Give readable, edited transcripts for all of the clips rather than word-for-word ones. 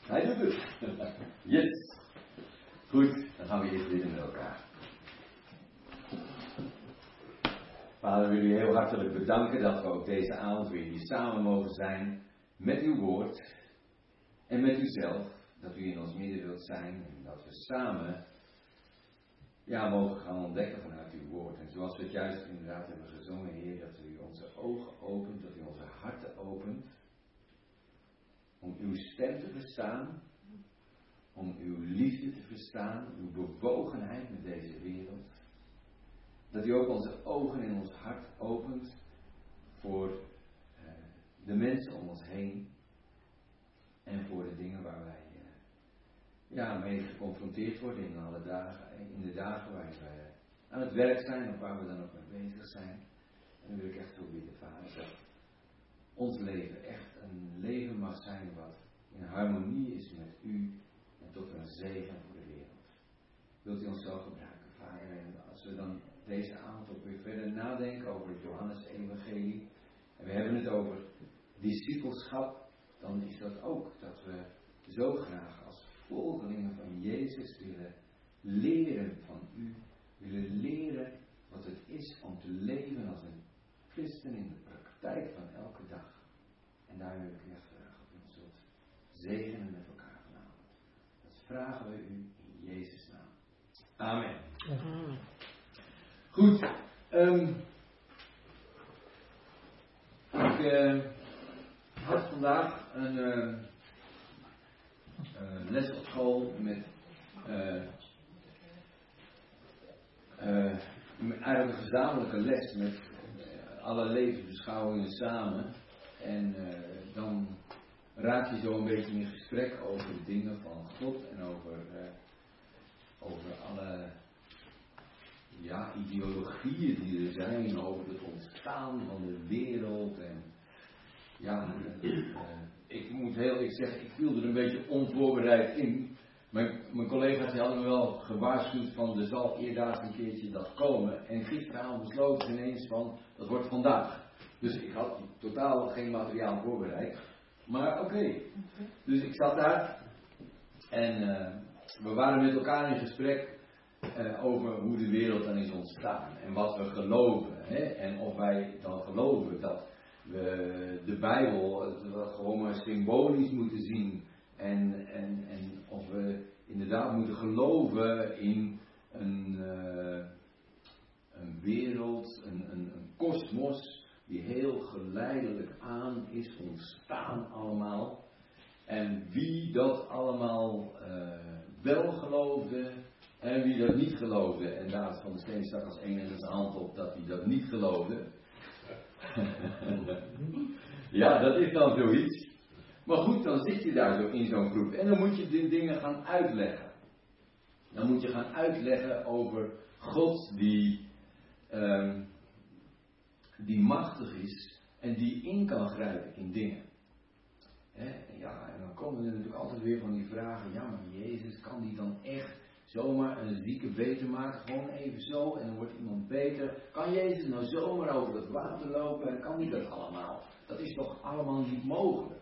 Hij doet het. Yes. Goed, dan gaan we eerst bidden met elkaar. Vader, we willen u heel hartelijk bedanken dat we ook deze avond weer hier samen mogen zijn met uw woord en met uzelf. Dat u in ons midden wilt zijn en dat we samen mogen gaan ontdekken vanuit uw woord. En zoals we het juist inderdaad hebben gezongen, Heer, dat u onze ogen opent, dat u onze harten opent. Om uw stem te verstaan, om uw liefde te verstaan, uw bewogenheid met deze wereld. Dat u ook onze ogen en ons hart opent voor de mensen om ons heen. En voor de dingen waar wij mee geconfronteerd worden in alle dagen. In de dagen waar we aan het werk zijn of waar we dan ook mee bezig zijn. En dan wil ik echt zo bidden, Vader, dat ons leven echt een leven mag zijn wat in harmonie is met u en tot een zegen voor de wereld. Wilt u ons zo gebruiken, Vader? En als we dan deze avond ook weer verder nadenken over het Johannes-evangelie, en we hebben het over discipelschap, dan is dat ook dat we zo graag als volgelingen van Jezus willen leren van u, willen leren wat het is om te leven als een christen in de praktijk van elke dag. En daar wil ik u echt vragen of u ons zult zegenen met elkaar vanavond. Dat vragen we u in Jezus' naam. Amen. Goed. Ik had vandaag een les op school met eigenlijk een gezamenlijke les met alle levensbeschouwingen samen. En dan raak je zo een beetje in gesprek over de dingen van God en over alle ideologieën die er zijn over het ontstaan van de wereld. En ik moet heel eerlijk zeggen, ik viel er een beetje onvoorbereid in. Mijn collega's die hadden me wel gewaarschuwd van er zal eerdaags een keertje dat komen. En gisteravond besloten ze ineens van dat wordt vandaag. Dus ik had totaal geen materiaal voorbereid. Maar oké. Dus ik zat daar en we waren met elkaar in gesprek over hoe de wereld dan is ontstaan. En wat we geloven. Hè? En of wij dan geloven dat we de Bijbel gewoon maar symbolisch moeten zien. En of we inderdaad moeten geloven in een wereld, een kosmos die heel geleidelijk aan is ontstaan allemaal. En wie dat allemaal wel geloofde en wie dat niet geloofde. En David van der Steen stak als enige zijn hand op dat hij dat niet geloofde. Ja, dat is dan zoiets. Maar goed, dan zit je daar zo in zo'n groep. En dan moet je die dingen gaan uitleggen. Dan moet je gaan uitleggen over God die machtig is en die in kan grijpen in dingen. En dan komen er natuurlijk altijd weer van die vragen. Ja, maar Jezus, kan die dan echt zomaar een zieke beter maken? Gewoon even zo en dan wordt iemand beter. Kan Jezus nou zomaar over het water lopen? En kan die dat allemaal? Dat is toch allemaal niet mogelijk?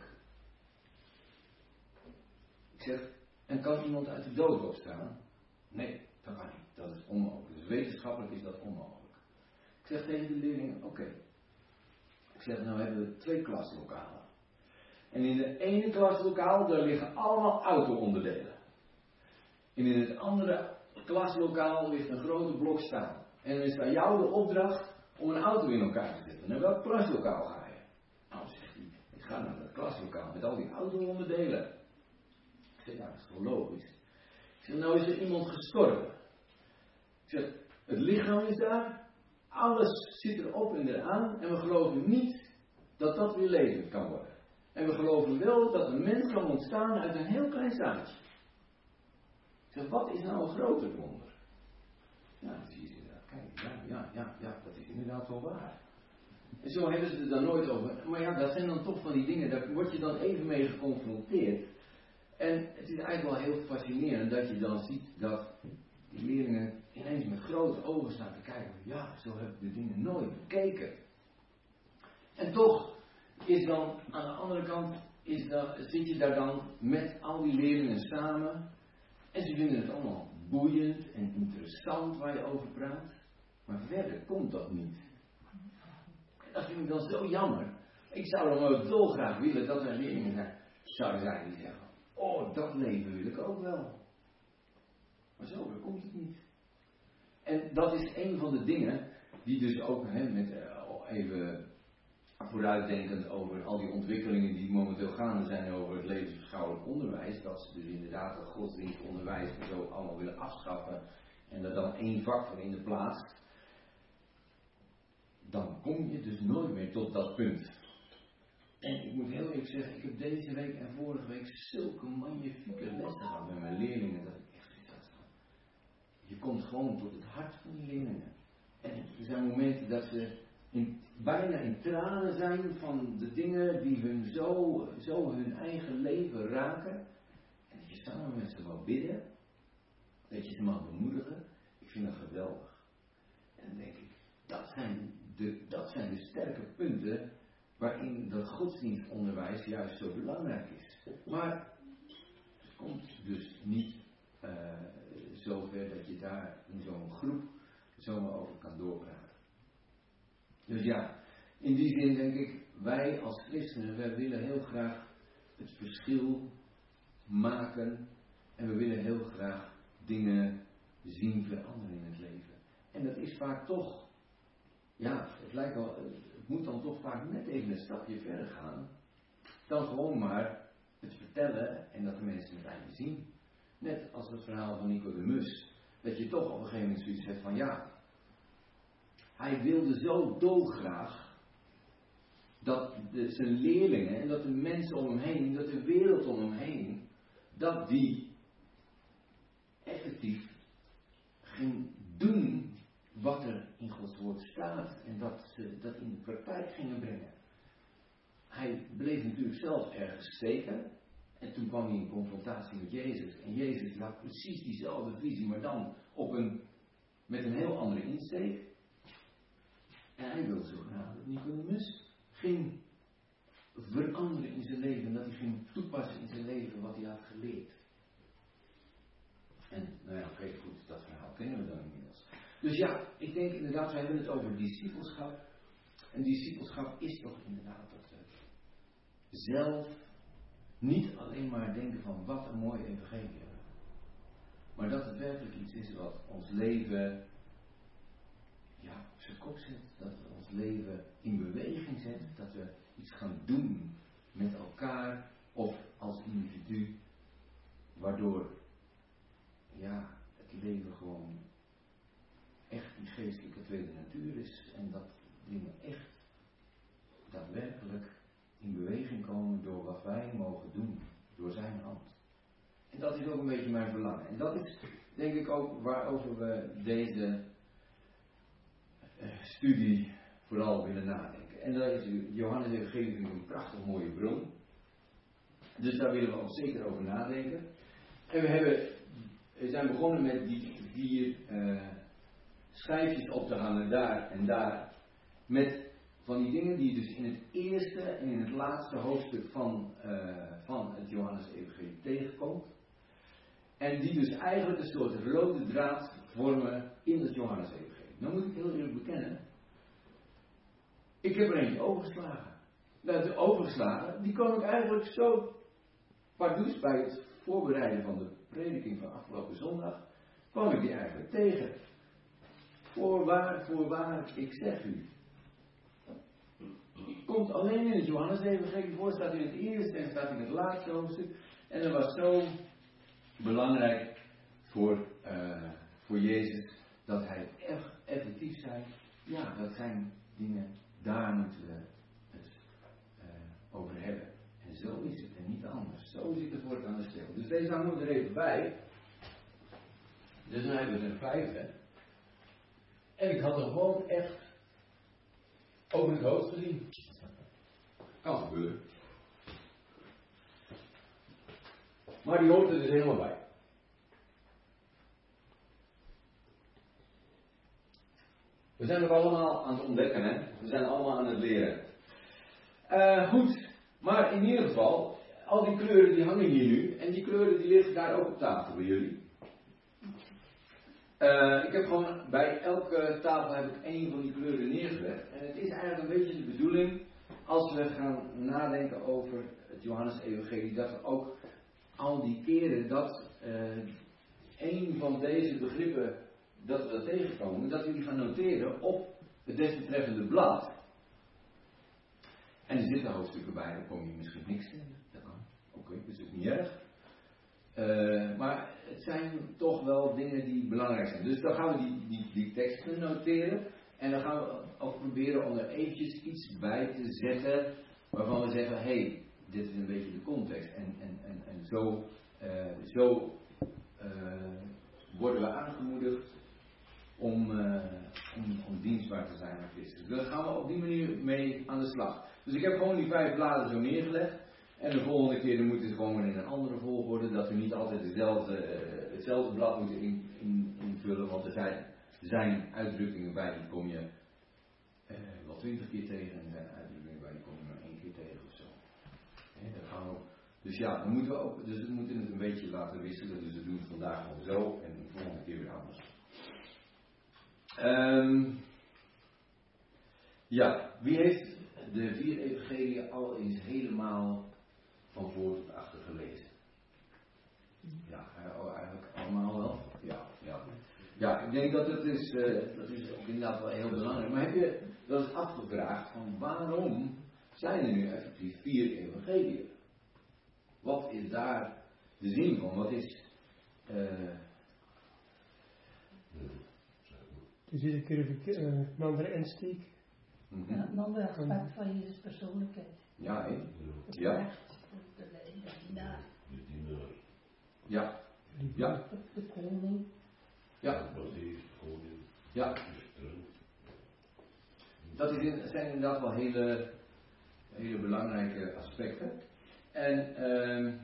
Ik zeg, en kan iemand uit de dood opstaan? Nee, dat kan niet. Dat is onmogelijk. Dus wetenschappelijk is dat onmogelijk. Ik zeg tegen de leerlingen, oké. Ik zeg, nou hebben we 2 klaslokalen. En in de ene klaslokaal, daar liggen allemaal auto-onderdelen. En in het andere klaslokaal ligt een grote blok staal. En dan is aan jou de opdracht om een auto in elkaar te zetten. Naar welk klaslokaal ga je? Nou, zegt hij, ik ga naar dat klaslokaal met al die auto-onderdelen. Ik zeg, ja, dat is toch logisch. Ik zeg, nou is er iemand gestorven. Ik zeg, het lichaam is daar, alles zit erop en eraan en we geloven niet dat dat weer levend kan worden. En we geloven wel dat een mens kan ontstaan uit een heel klein zaadje. Ik zeg, wat is nou een groter wonder? Ja, dat zie je inderdaad. Kijk, ja, dat is inderdaad wel waar. En zo hebben ze het dan nooit over. Maar ja, dat zijn dan toch van die dingen, daar word je dan even mee geconfronteerd. En het is eigenlijk wel heel fascinerend dat je dan ziet dat die leerlingen ineens met grote ogen staan te kijken. Ja, zo heb ik de dingen nooit bekeken. En toch is dan aan de andere kant zit je daar dan met al die leerlingen samen. En ze vinden het allemaal boeiend en interessant waar je over praat. Maar verder komt dat niet. En dat vind ik dan zo jammer. Ik zou dan wel dolgraag willen dat er leerlingen zouden zijn die zeggen: oh, dat leven wil ik ook wel. Maar zo komt het niet. En dat is een van de dingen die dus ook even vooruitdenkend over al die ontwikkelingen die momenteel gaande zijn over het levensbeschouwelijk onderwijs, dat ze dus inderdaad het godsdienstonderwijs en zo allemaal willen afschaffen en er dan één vak voor in de plaats, dan kom je dus nooit meer tot dat punt. En ik moet heel eerlijk zeggen, ik heb deze week en vorige week zulke magnifieke lessen gehad met mijn leerlingen, dat ik echt zoiets had van, je komt gewoon tot het hart van die leerlingen. En er zijn momenten dat ze bijna in tranen zijn van de dingen die hun zo hun eigen leven raken. En dat je samen met ze mag bidden, dat je ze mag bemoedigen. Ik vind dat geweldig. En dan denk ik, dat zijn de sterke punten waarin dat godsdienstonderwijs juist zo belangrijk is. Maar het komt dus niet zover dat je daar in zo'n groep zomaar over kan doorpraten. Dus ja, in die zin denk ik, wij als christenen, wij willen heel graag het verschil maken en we willen heel graag dingen zien veranderen in het leven. En dat is vaak toch, ja, het moet dan toch vaak net even een stapje verder gaan dan gewoon maar het vertellen en dat de mensen het eigenlijk zien. Net als het verhaal van Nicodemus, dat je toch op een gegeven moment zoiets hebt van ja, hij wilde zo dolgraag dat zijn leerlingen en dat de mensen om hem heen, dat de wereld om hem heen, dat die effectief ging doen wat er in Gods woord staat en dat ze dat in de praktijk gingen brengen. Hij bleef natuurlijk zelf ergens steken en toen kwam hij in confrontatie met Jezus en Jezus had precies diezelfde visie, maar dan met een heel andere insteek. En hij wilde zo graag dat Nicodemus ging veranderen in zijn leven. En dat hij ging toepassen in zijn leven wat hij had geleerd. En nou ja, oké, goed, dat verhaal kennen we dan inmiddels. Dus ja, ik denk inderdaad, we hebben het over discipelschap. En discipelschap is toch inderdaad dat we zelf niet alleen maar denken van wat een mooi evangelie hebben. Maar dat het werkelijk iets is wat ons leven op zijn kop zet, dat we ons leven in beweging zetten, dat we iets gaan doen met elkaar of als individu, waardoor het leven gewoon echt die geestelijke tweede natuur is en dat dingen echt daadwerkelijk in beweging komen door wat wij mogen doen, door zijn hand. En dat is ook een beetje mijn verlangen. En dat is denk ik ook waarover we deze studie vooral willen nadenken. En daar is Johannes Evangelie een prachtig mooie bron. Dus daar willen we ook zeker over nadenken. En we zijn begonnen met die 4 schijfjes op te hangen daar en daar. Met van die dingen die je dus in het eerste en in het laatste hoofdstuk van het Johannes Evangelie tegenkomt. En die dus eigenlijk een soort rode draad vormen in het Johannes Evangelie. Nou moet ik heel eerlijk bekennen. Ik heb er eentje overgeslagen. De overgeslagen, die kwam ik eigenlijk zo pardoes bij het voorbereiden van de prediking van afgelopen zondag. Kwam ik die eigenlijk tegen. Voorwaar, ik zeg u. Komt alleen in het Johannes Evangelie voor, staat in het eerste en staat in het laatste hoofdstuk. En dat was zo belangrijk voor Jezus dat hij echt effectief zei. Ja, dat zijn dingen, daar moeten we het over hebben. En zo is het en niet anders. Zo zit het woord aan de stil. Dus deze hangen we er even bij. Dus dan hebben we er 5. En ik had er gewoon echt over het hoofd gezien. Kan gebeuren. Maar die hoort er dus helemaal bij. We zijn er allemaal aan het ontdekken, hè? We zijn allemaal aan het leren. Goed, maar in ieder geval, al die kleuren die hangen hier nu. En die kleuren die liggen daar ook op tafel bij jullie. Ik heb gewoon bij elke tafel heb ik één van die kleuren neergelegd. En het is eigenlijk een beetje de bedoeling, als we gaan nadenken over het Johannes-evangelie, dat we ook al die keren dat één van deze begrippen, dat we dat tegenkomen, dat we die gaan noteren op het desbetreffende blad. En er zitten hoofdstukken bij, dan kom je misschien niks tegen. Dat kan. Oké, dat is ook niet erg. Maar het zijn toch wel dingen die belangrijk zijn. Dus dan gaan we die teksten noteren. En dan gaan we ook proberen om er eventjes iets bij te zetten. Waarvan we zeggen, hey, dit is een beetje de context. En zo worden we aangemoedigd om dienstbaar te zijn aan Christus. Dus daar gaan we op die manier mee aan de slag. Dus ik heb gewoon die 5 bladen zo neergelegd. En de volgende keer dan moet het gewoon in een andere volgorde. Dat we niet altijd hetzelfde blad moeten invullen. Want er zijn uitdrukkingen bij, die kom je wel 20 keer tegen. En er zijn uitdrukkingen bij, die kom je maar 1 keer tegen of zo. Dus ja, dan moeten we ook, dus we moeten het een beetje laten wisselen. Dus we doen het vandaag gewoon zo en de volgende keer weer anders. Wie heeft de 4 evangeliën al eens helemaal van voor tot achter gelezen? Ja, eigenlijk allemaal wel. Ja, ik denk dat dat is ook inderdaad wel heel belangrijk. Maar heb je wel eens afgevraagd van waarom zijn er nu effectief 4 evangeliën? Wat is daar de zin van? Wat is... Dus iedere keer een andere insteek. Ja, een ander aspect van Jezus' persoonlijkheid. Ja, hè? Het Ja. recht, de dienaar. Ja. Ja. De koning. Ja. Ja. Dat zijn inderdaad wel hele belangrijke aspecten. En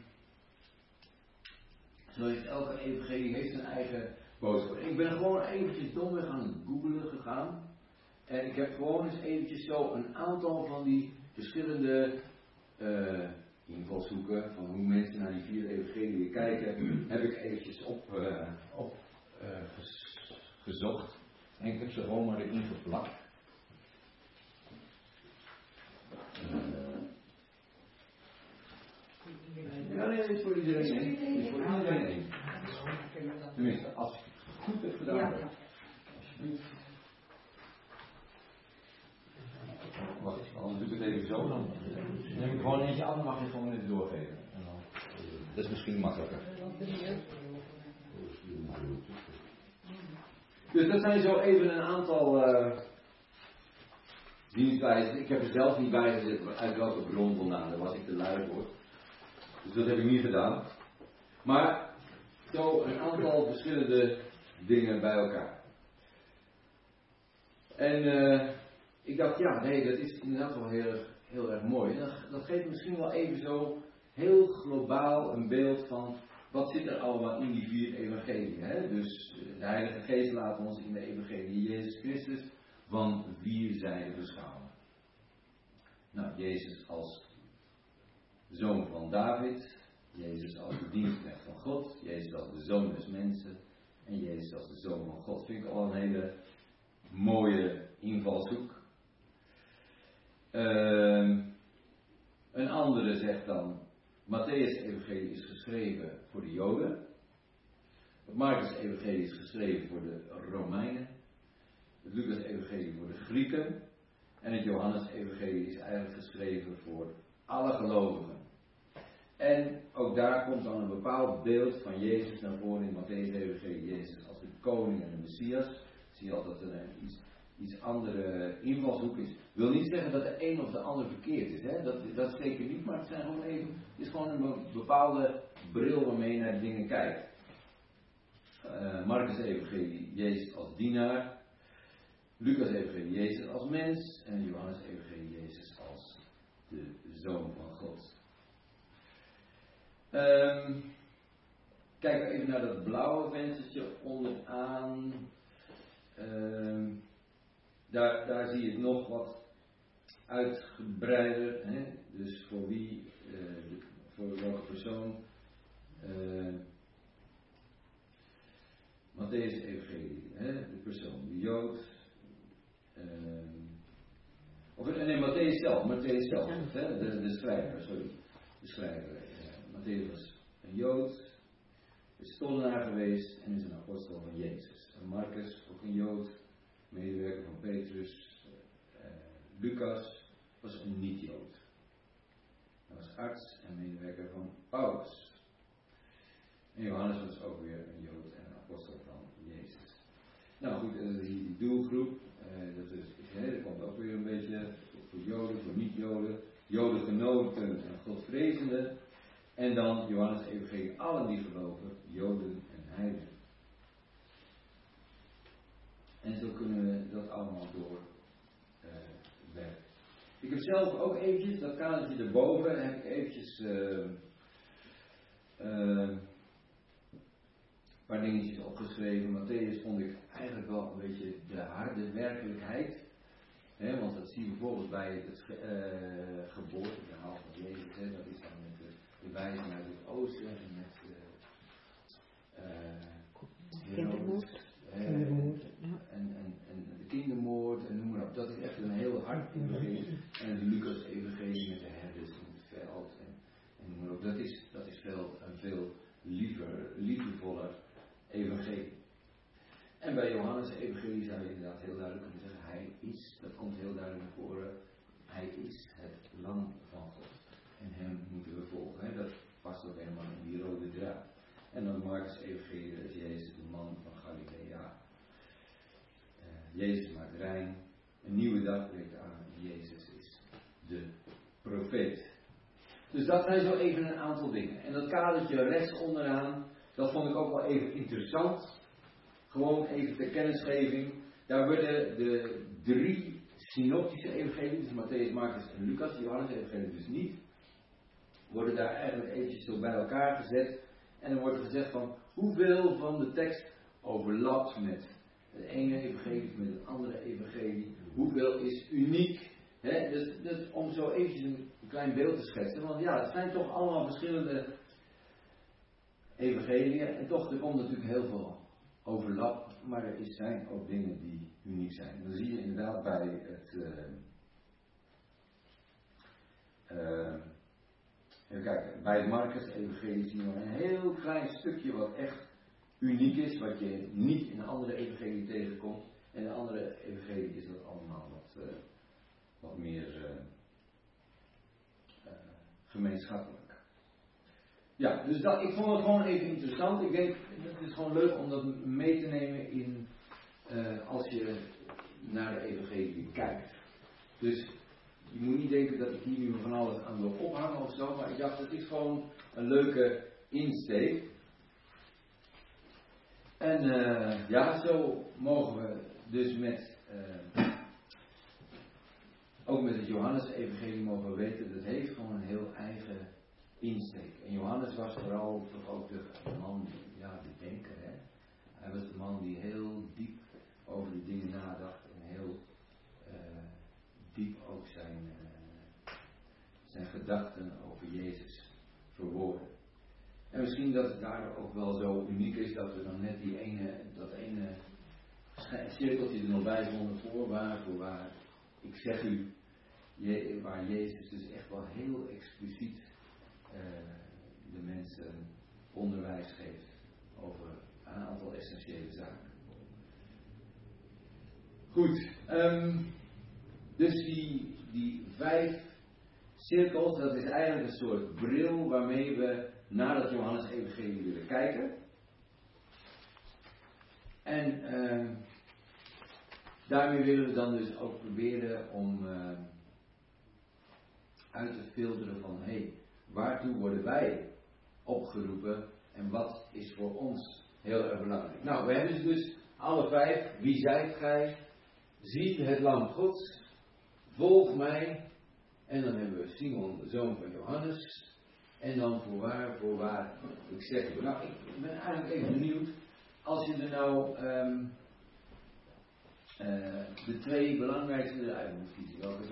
zo heeft elke evangelie heeft zijn eigen boodschap. Ik ben gewoon eventjes domweg aan het googlen gegaan. En ik heb gewoon eens eventjes zo een aantal van die verschillende invalshoeken van hoe mensen naar die 4 evangeliën kijken, heb ik eventjes gezocht. En ik heb ze gewoon maar erin geplakt. Ja, nee, dit is voor iedereen één. Dit is voor iedereen één. Tenminste, als je het goed hebt gedaan. Ja. Alsjeblieft. Wacht, anders doe ik het even zo. Dan neem ik gewoon eentje af en mag je gewoon even doorgeven. En dan, dat is misschien makkelijker. Dus dat zijn zo even een aantal dienstwijzen. Ik heb er zelf niet bij gezet uit welke bron vandaan. Daar was ik te lui voor. Dus dat heb ik niet gedaan. Maar zo een aantal verschillende dingen bij elkaar. En ik dacht, ja, nee, dat is inderdaad wel heel erg mooi. En dat geeft misschien wel even zo heel globaal een beeld van wat zit er allemaal in die 4 evangeliën. Hè? Dus de Heilige Geest laat ons in de evangelie Jezus Christus van 4 zijden beschouwen. Nou, Jezus als zoon van David, Jezus als de dienstknecht van God, Jezus als de zoon des mensen en Jezus als de zoon van God. Vind ik al een hele mooie invalshoek. Een andere zegt dan, Matthäus-evangelie is geschreven voor de Joden. Het Marcus-evangelie is geschreven voor de Romeinen. Het Lucas-evangelie voor de Grieken. En het Johannes-evangelie is eigenlijk geschreven voor alle gelovigen. En ook daar komt dan een bepaald beeld van Jezus naar voren in Matthäus-evangelie. Jezus als de koning en de Messias. Zie je al dat er iets andere invalshoek is. Wil niet zeggen dat de een of de ander verkeerd is. Hè? Dat is zeker niet, maar het is gewoon een bepaalde bril waarmee je naar dingen kijkt. Marcus evangelie, Jezus als dienaar. Lucas evangelie, Jezus als mens. En Johannes evangelie, Jezus als de Zoon van God. Kijk even naar dat blauwe venstertje onderaan. Daar zie je het nog wat uitgebreider. Hè? Dus voor wie persoon. Mattheüs Evangelie, de persoon, de Jood. Mattheüs zelf, de schrijver, sorry. De schrijver. Mattheüs was een Jood, is tollenaar geweest en is een apostel van Jezus. En Marcus, ook een Jood, medewerker van Petrus. Lucas was een niet-Jood. Hij was arts en medewerker van Paulus. En Johannes was ook weer een Jood en een apostel van Jezus. Nou goed, die doelgroep, dat komt ook weer een beetje voor Joden, voor niet-Joden, Jodengenoten en Godvrezenden. En dan Johannes Evangelie, allen die geloven, Joden en heidenen. En zo kunnen we dat allemaal doorwerken. Ik heb zelf ook eventjes, dat kadertje erboven, heb ik eventjes een paar dingetjes opgeschreven. Mattheüs vond ik eigenlijk wel een beetje de harde werkelijkheid. Want dat zie je bijvoorbeeld bij het geboorteverhaal van Jezus. Dat is dan met de wijzen uit het oosten en met kindermoord. En de kindermoord en noem maar op. Dat is echt een heel hard evangelie. En de Lucas evangelie met de herders in het veld en noem maar op. Dat is een veel liefdevoller evangelie. En bij Johannes evangelie zou je inderdaad heel duidelijk kunnen zeggen, hij is, dat komt heel duidelijk naar voren, hij is het lam van God. En hem moeten we volgen. Dat past ook helemaal in die rode draad. En dan Marcus evangelie, dat is Jezus, de man van Galilea. Jezus maakt rein, een nieuwe dag breekt aan en Jezus is de profeet. Dus dat zijn zo even een aantal dingen. En dat kadertje rechts onderaan, dat vond ik ook wel even interessant. Gewoon even ter kennisgeving. Daar worden de 3 synoptische evangelieën, dus Mattheüs, Marcus en Lucas, Johannes evangelie dus niet, worden daar eigenlijk eventjes zo bij elkaar gezet. En dan wordt er gezegd van hoeveel van de tekst overlapt met het ene evangelie met het andere evangelie. Hoeveel is uniek. Dus om zo eventjes een klein beeld te schetsen. Want ja, het zijn toch allemaal verschillende evangeliën. En toch, er komt natuurlijk heel veel overlap. Maar er zijn ook dingen die uniek zijn. En dan zie je inderdaad bij het even kijken, bij het Marcus evangelie zien we een heel klein stukje wat echt uniek is, wat je niet in een andere evangelie tegenkomt. En in de andere evangelie is dat allemaal wat meer gemeenschappelijk. Ja, dus ik vond het gewoon even interessant. Ik denk, het is gewoon leuk om dat mee te nemen in als je naar de evangelie kijkt. Dus je moet niet denken dat ik hier nu van alles aan wil ophangen of zo, maar ik dacht, het is gewoon een leuke insteek. En ja, zo mogen we dus ook met het Johannes-evangelie mogen we weten, dat heeft gewoon een heel eigen insteek. En Johannes was vooral toch ook de man, de denker. Hè? Hij was de man die heel diep over die dingen nadacht en heel diep ook zijn gedachten over Jezus verwoordde. En misschien dat het daar ook wel zo uniek is dat we dan net dat ene cirkeltje er nog bij vonden voorwaar. Ik zeg u, waar Jezus dus echt wel heel expliciet de mensen onderwijs geeft over een aantal essentiële zaken. Goed, dus die 5 cirkels, dat is eigenlijk een soort bril waarmee we naar dat Johannes evangelie willen kijken. En daarmee willen we dan dus ook proberen om uit te filteren van waartoe worden wij opgeroepen en wat is voor ons heel erg belangrijk. Nou, we hebben ze dus alle 5. Wie zijt gij? Zie het lam Gods. Volg mij. En dan hebben we Simon, de zoon van Johannes. En dan voorwaar, ik zeg u. Nou, ik ben eigenlijk even benieuwd. Als je er nou de 2 belangrijkste eruit moet kiezen. Welke zijn de belangrijkste? Vinden voor onszelf.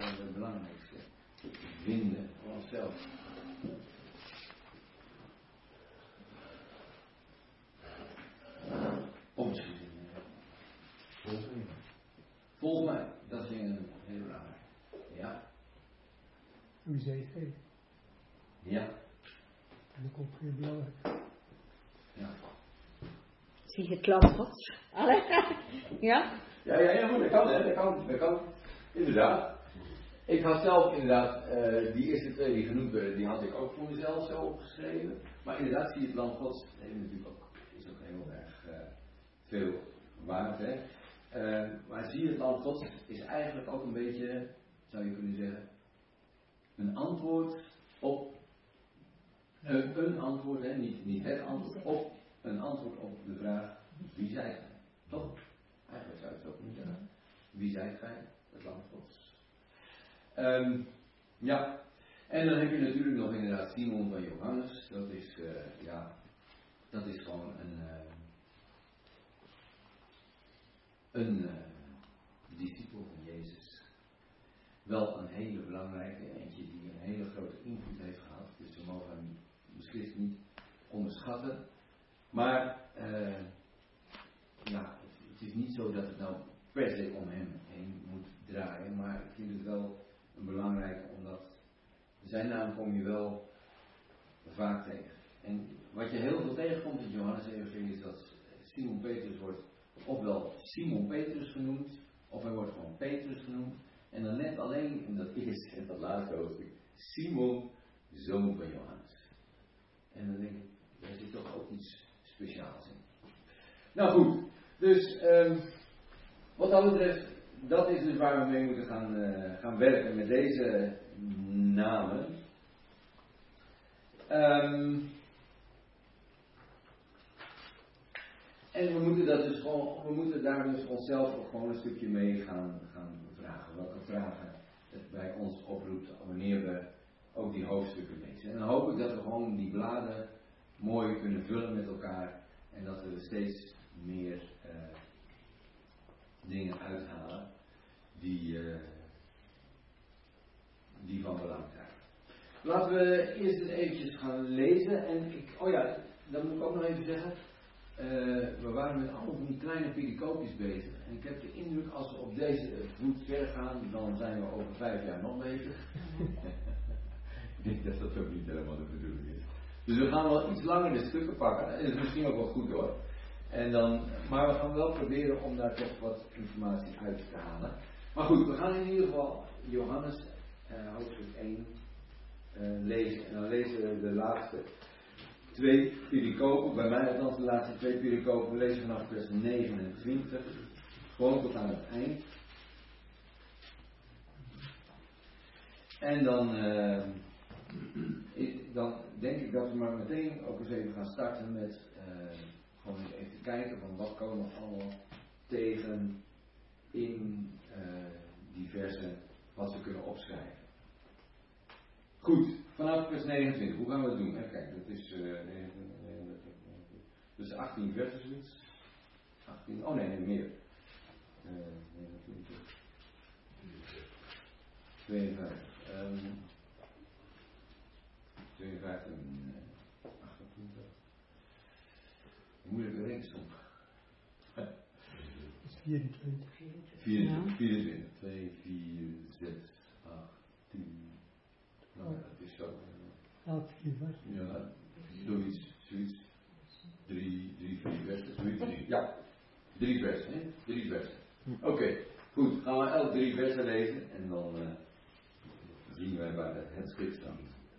wie zijt gij? Ja. Dat is ook heel belangrijk. Ja. Zie je het lam Gods? Allee. Ja? Ja, goed, dat kan. Inderdaad. Ik had zelf inderdaad, die eerste twee die genoemd werden, die had ik ook voor mezelf zo opgeschreven. Maar inderdaad zie je het lam Gods, natuurlijk ook, is ook heel erg veel waard. Hè? Maar zie je het lam Gods is eigenlijk ook een beetje, zou je kunnen zeggen, een antwoord op, een antwoord, hè? Niet het antwoord, op een antwoord op de vraag, wie zijt gij? Toch? Eigenlijk zou je het ook niet zeggen. Wie zijt gij? Het lam Gods. Ja, en dan heb je natuurlijk nog inderdaad Simon van Johannes. Dat is gewoon een discipel van Jezus. Wel een hele belangrijke, eentje die een hele grote invloed heeft gehad. Dus we mogen hem beslist niet onderschatten. Maar het is niet zo dat het nou per se om hem heen moet draaien. Maar ik vind het wel een belangrijke, omdat zijn naam kom je wel vaak tegen. En wat je heel veel tegenkomt in Johannes-evangelie is dat Simon Petrus wordt ofwel Simon Petrus genoemd, of hij wordt gewoon Petrus genoemd. En dan net alleen in dat eerste en dat laatste hoofdstuk Simon, zoon van Johannes. En dan denk ik, daar zit toch ook iets speciaals in. Nou goed, dus wat dat betreft, dat is dus waar we mee moeten gaan werken met deze namen. En we moeten daar dus onszelf ook gewoon een stukje mee gaan vragen. Welke vragen het bij ons oproept wanneer we ook die hoofdstukken lezen. En dan hoop ik dat we gewoon die bladen mooi kunnen vullen met elkaar. En dat we er steeds meer dingen uithalen die van belang zijn. Laten we eerst eens eventjes gaan lezen. En dat moet ik ook nog even zeggen. We waren met allemaal van die kleine pericoopjes bezig. En ik heb de indruk, als we op deze voet verder gaan, dan zijn we over 5 jaar nog bezig. Ik denk dat dat ook niet helemaal de bedoeling is. Dus we gaan wel iets langer de stukken pakken. En dat is misschien ook wel goed hoor. Maar we gaan wel proberen om daar toch wat informatie uit te halen. Maar goed, we gaan in ieder geval Johannes hoofdstuk 1 lezen. En dan lezen we de laatste 2 pericopen. Bij mij althans de laatste 2 pericopen lezen vanaf vers 29. Gewoon tot aan het eind. En dan denk ik dat we maar meteen ook eens even gaan starten met gewoon eens even te kijken van wat komen we allemaal tegen in die versen wat we kunnen opschrijven. Goed, vanaf vers 29, hoe gaan we het doen? Kijk, dat is dus 18 versen zoiets. 18, oh nee, meer. 29. 52. 52 en 28. Moeilijke rekensom. 24. 24. 2, 4, 6, 8, 10. Nou, dat is zo. 8, 4 versen. Ja, zoiets. 3, 4 versen. Zoiets. Ja, 3 versen. Hè? 3 versen. Oké, goed. Gaan we elk 3 versen lezen en dan zien wij waar het schrift staat.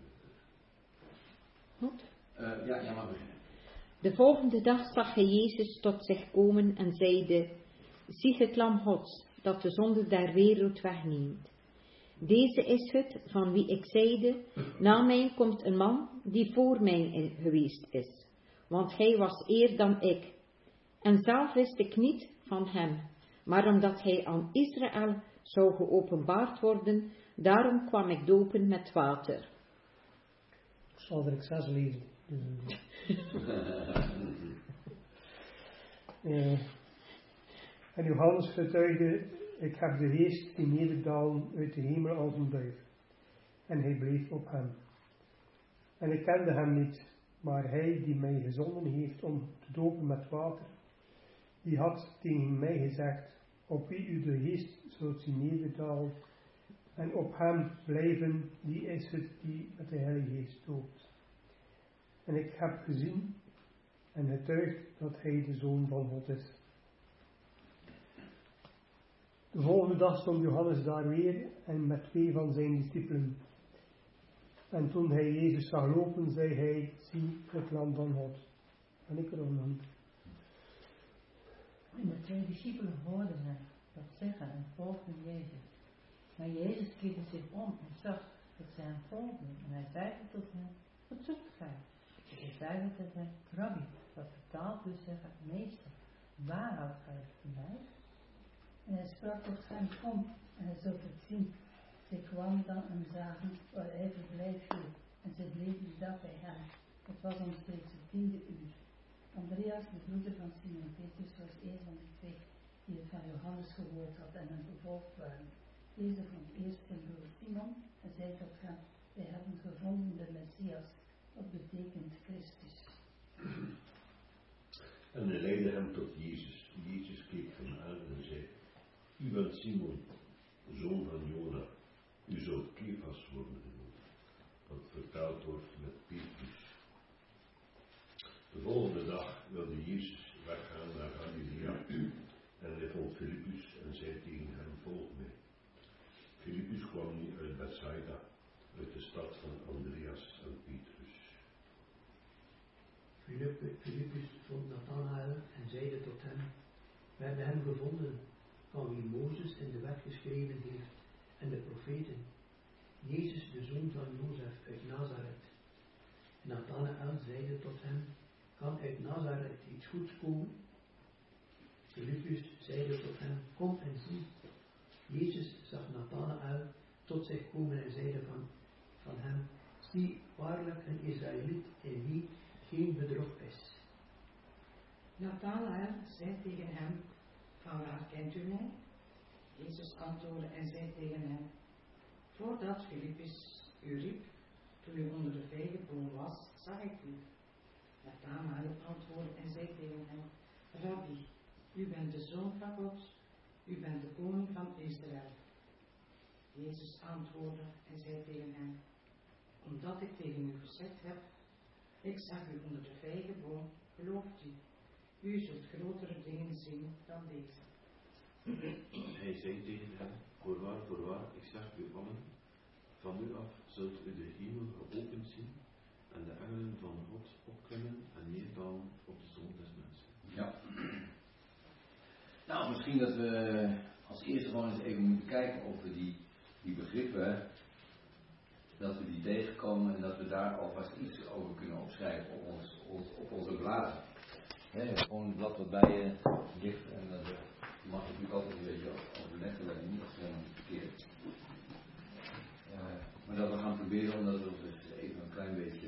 Goed. Ja, mag beginnen. De volgende dag zag hij Jezus tot zich komen en zeide: Zie het lam Gods, dat de zonde der wereld wegneemt. Deze is het, van wie ik zeide: Na mij komt een man die voor mij geweest is, want hij was eer dan ik. En zelf wist ik niet van hem, maar omdat hij aan Israël zou geopenbaard worden, daarom kwam ik dopen met water. Ik zal er 6 lezen. En Johannes getuigde: Ik heb de geest die nederdaalde uit de hemel als een duif. En hij bleef op hem. En ik kende hem niet, maar hij die mij gezonden heeft om te dopen met water, die had tegen mij gezegd: Op wie u de geest zult zien nederdalen, En op hem blijven, die is het die met de Heilige Geest doopt. En ik heb gezien en getuigd dat hij de Zoon van God is. De volgende dag stond Johannes daar weer en met 2 van zijn discipelen. En toen hij Jezus zag lopen, zei hij, zie het lam van God. En ik er dan. En de 2 discipelen hoorden hem dat zeggen en volgden Jezus. Maar Jezus keerde zich om en zag dat zij hem volgden. En hij zeide tot hen, wat zoekt gij? Hij zeide tot hen, Rabbi, dat vertaalt dus zeggen, meester, waar houdt gij het verblijf? En hij sprak tot hem, kom, en hij zult het zien. Zij kwamen dan en zagen waar hij verblijf hield. En zij bleven die dag bij hem. Het was omstreeks het 10e uur. Andreas, de broeder van Simon Petrus, was een van de 2 die het van Johannes gehoord had en hem gevolgd waren. Deze vond eerst zijn broer Simon en zei tot hem, wij hebben gevonden de Messias, wat betekent Christus. En hij leidde hem tot Jezus. Jezus keek hem aan en zei, u bent Simon, zoon van Jona. U zult Kefas worden genoemd, wat vertaald wordt met Petrus. De volgende dag wilde Jezus weggaan naar Galilea en hij vond Filippus en zei tegen hem, volg mij. Filippus kwam nu uit Bethsaida, uit de stad van Andreas en Petrus. Filippus vond Nathanael en zeide tot hem, we hebben hem gevonden, van wie Mozes in de wet geschreven heeft en de profeten, Jezus de zoon van Jozef uit Nazareth. Nathanael zeide tot hem, kan uit Nazareth iets goeds komen? Filippus zeide tot hem, kom en zie. Jezus zag Nathanael tot zich komen en zeide van hem, zie waarlijk een Israëliet in wie geen bedrog is. Nathanael zei tegen hem, van waar kent u mij? Jezus antwoordde en zei tegen hem, voordat Filippus u riep, toen u onder de vijgenboom was, zag ik u. Nathanael antwoordde en zei tegen hem, Rabbi, u bent de Zoon van God, u bent de koning van Israël. Jezus antwoordde en zei tegen hem, omdat ik tegen u gezegd heb, ik zag u onder de vijgenboom, gelooft u. U zult grotere dingen zien dan deze. Hij zei tegen hem, voorwaar, ik zeg u allen, van nu af zult u de hemel geopend zien en de engelen van God opklimmen en neerdalen op de Zoon des Mensen. Ja. Nou, misschien dat we als eerste gewoon eens even moeten kijken of we die begrippen, dat we die tegenkomen en dat we daar alvast iets over kunnen opschrijven op onze bladen. Gewoon een blad wat bij je ligt en dat mag natuurlijk altijd een beetje overleggen, dat je niet helemaal verkeerd. Maar dat we gaan proberen om dat dus even een klein beetje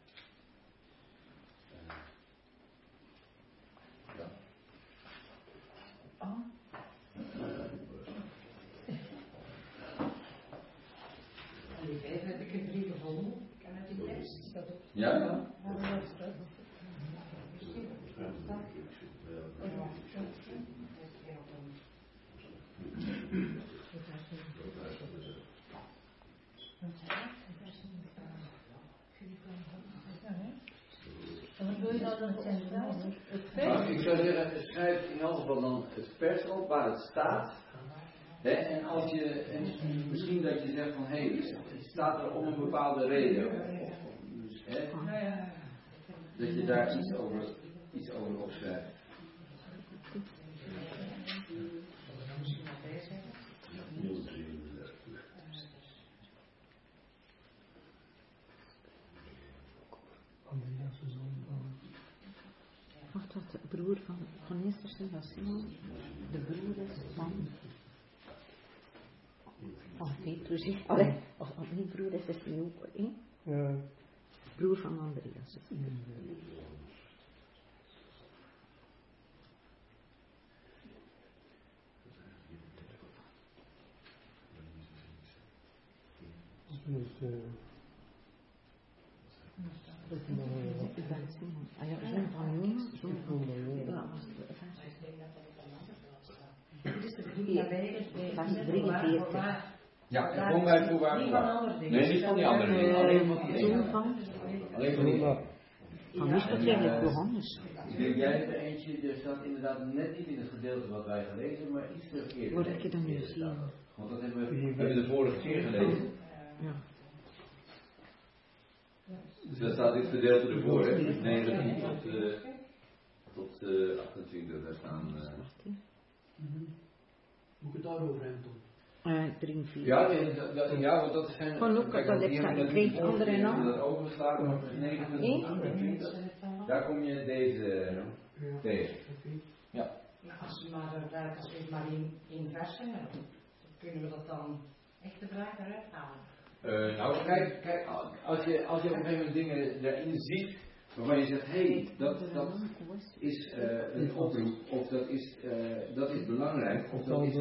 En die vijf heb ik er 3 gevonden. Ik ken uit die tekst. Ja? Ik zou zeggen, schrijf in elk geval dan het vers op waar het staat. En als misschien dat je zegt van, het staat er om een bepaalde reden. Dat je daar iets over opschrijft. Wacht, wat de broer van Esther was Simon, de broer is van Petrus. Allee, of niet broer is nu ook, hè? Ja. Broer van Andreas. Ik ben Simon. Ah ja, zoon van Jonas. Zoon van Jonas. Vers 43. Ja, en gewoon bij voorwaar. Niet van andere dingen. Nee, niet van die andere dingen. Alleen van die Toen ene. van? Alleen van die ene. Van is dat eigenlijk Johannes? Ik denk jij er eentje, er staat inderdaad net niet in het gedeelte wat wij gelezen, maar iets terug eerder. Waar heb je dan nu zien? Want dat hebben we De vorige keer gelezen. Ja. Dus dat staat dit gedeelte ervoor, hè? 19 tot 28, daar staan. Moet ik het daarover hebben, Tom? 3 en 4. Ja, want dat zijn. Van Luca, dat heeft zijn kreeg andere naam. Dat overgeslagen, maar 29. Daar kom je deze tegen. Ja. Ja, als we maar in versen hebben, kunnen we dat dan echt de vraag eruit halen? Nou, kijk, als je op een gegeven moment dingen erin ziet, waarvan je zegt, hé, dat is een oproep, of dat is belangrijk, of dat is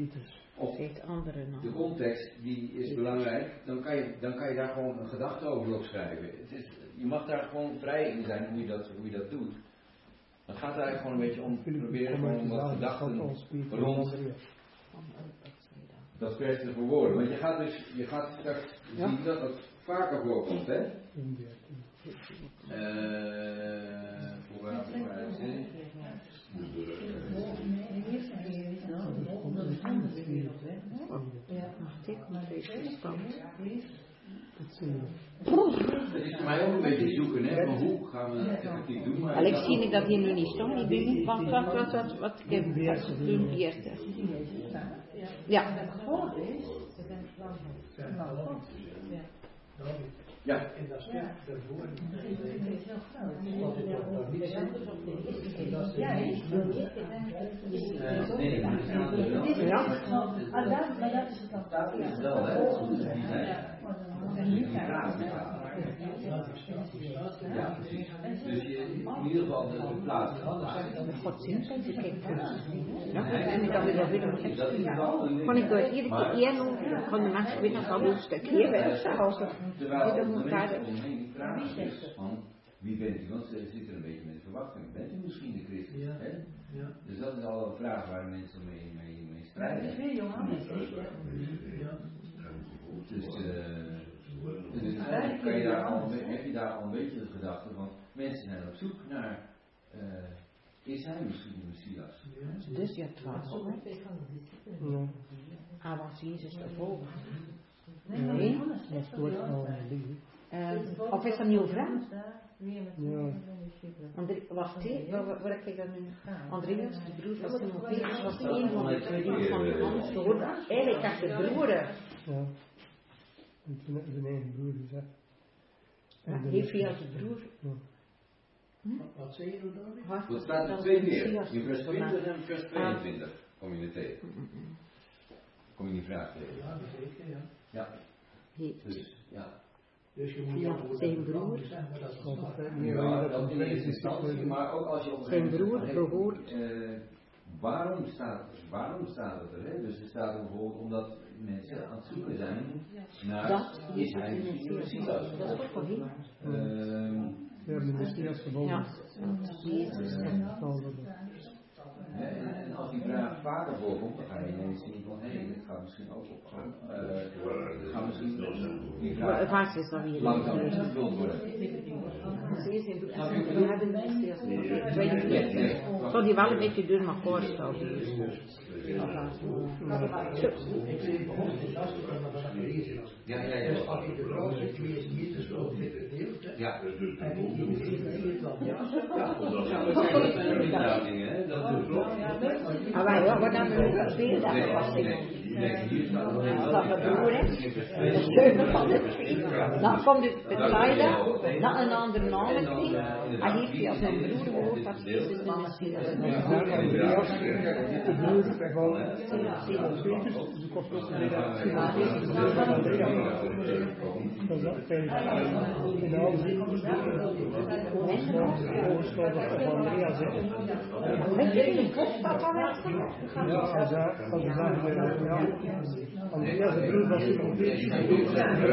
de context die is belangrijk, dan kan je daar gewoon een gedachte over opschrijven. Je mag daar gewoon vrij in zijn hoe je dat doet. Dan gaat het eigenlijk gewoon een beetje om proberen gewoon wat gedachten rond dat vers te verwoorden. Want je gaat straks zien dat dat vaker voorkomt, hè? Het is voor mij ook een beetje zoeken, hè? Van hoe gaan we het effectief doen? Maar Alex, zie ik dat hier nu niet stond, die dingen? Want wat ik heb geïnvesteerd. Ja. Ja. En dat stuk daarvoor, dat is toch niet zo. Maar dat is het dan. Dat is het wel, hè? Ja, precies. Dus in ieder geval de plaats. Godsdienst, kijk. Ja, en ik kan weer wel willen. Kan ik door iedere keer noemen, kan de mensen weer nog wel een stukje werken, als er terwijl de mensen omheen vragen is van, wie bent u? Want ze zitten een beetje met de verwachting. Bent u misschien de Christus? Ja. Hè? Ja. Dus dat is al een vraag waar mensen mee strijden. Dus kan je daar heb je daar al een beetje de gedachte van, mensen zijn op zoek naar, is hij misschien de Messias? Dus je twijfelt. Ah, was Jezus ervoor? Nee, dat is goed. Of is dat een nieuwe vraag? Wacht even, waar heb ik dat nu? Andreas, de broer van Timotheus, was een van de twee van Johannes gehoord. Eigenlijk had de broeren. Ja. En toen hebben zijn eigen broer gezegd. Heeft hij als broer? Wat zei je nou, David? Dat staat er 2 keer. In vers 20 en vers 22 kom je er tegen. Kom je die vraag tegen. Ja, dat zeker, ja. Ja. Dus, ja. Dus je moet zijn broer. Ja, dat in eerste instantie, maar ook als je op zijn broer behoort. Waarom staat het er? Hè? Dus er staat er bijvoorbeeld omdat mensen aan het zoeken zijn naar is hij misschien de Messias? Dat is ook wel heel. We hebben de Messias gevonden. Ja. En als die vraag vaker voorkomt, dan ga je ineens zien van hé, dit gaat misschien ook op. Gaat misschien die vraag is dan weer langzaam ingevuld worden. We hebben de Messias niet. Tweede keer. Zal die wel een beetje door elkaar staan. Ja. Als je de vrouw zit, lees niet de zo gedeeld, hè? Ja. En hoe zit het dan? Maar wij wat dan de tweede dag was dat mijn broer is, de sleutel van het feest. Dan komt de betraider, dan een andere naam kreeg. Hij heeft hij als zijn broer gehoord dat Jezus de Messias is. De broer van Simon Petrus, de kost Simon Petrus, dat is dat fijn. In de aanzien, van Andreas zitten. Ja, als we zeggen, ja, Andreas, de broer van Simon Petrus,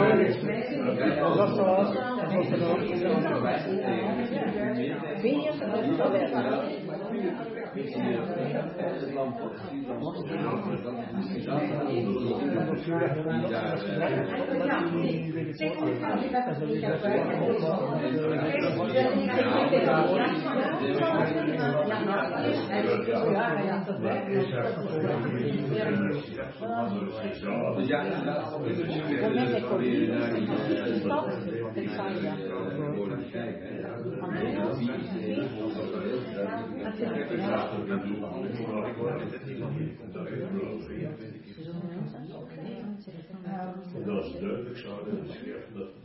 dat was zoals, dat was de naam. Dat is duidelijk staat in de schrift dat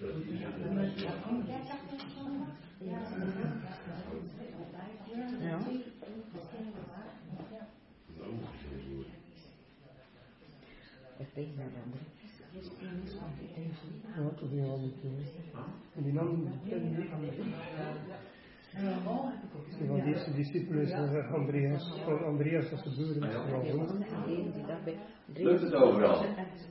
En die andere van deze discipelen is Andreas. Van Andreas als de broer is vooral goed. Lukt het overal?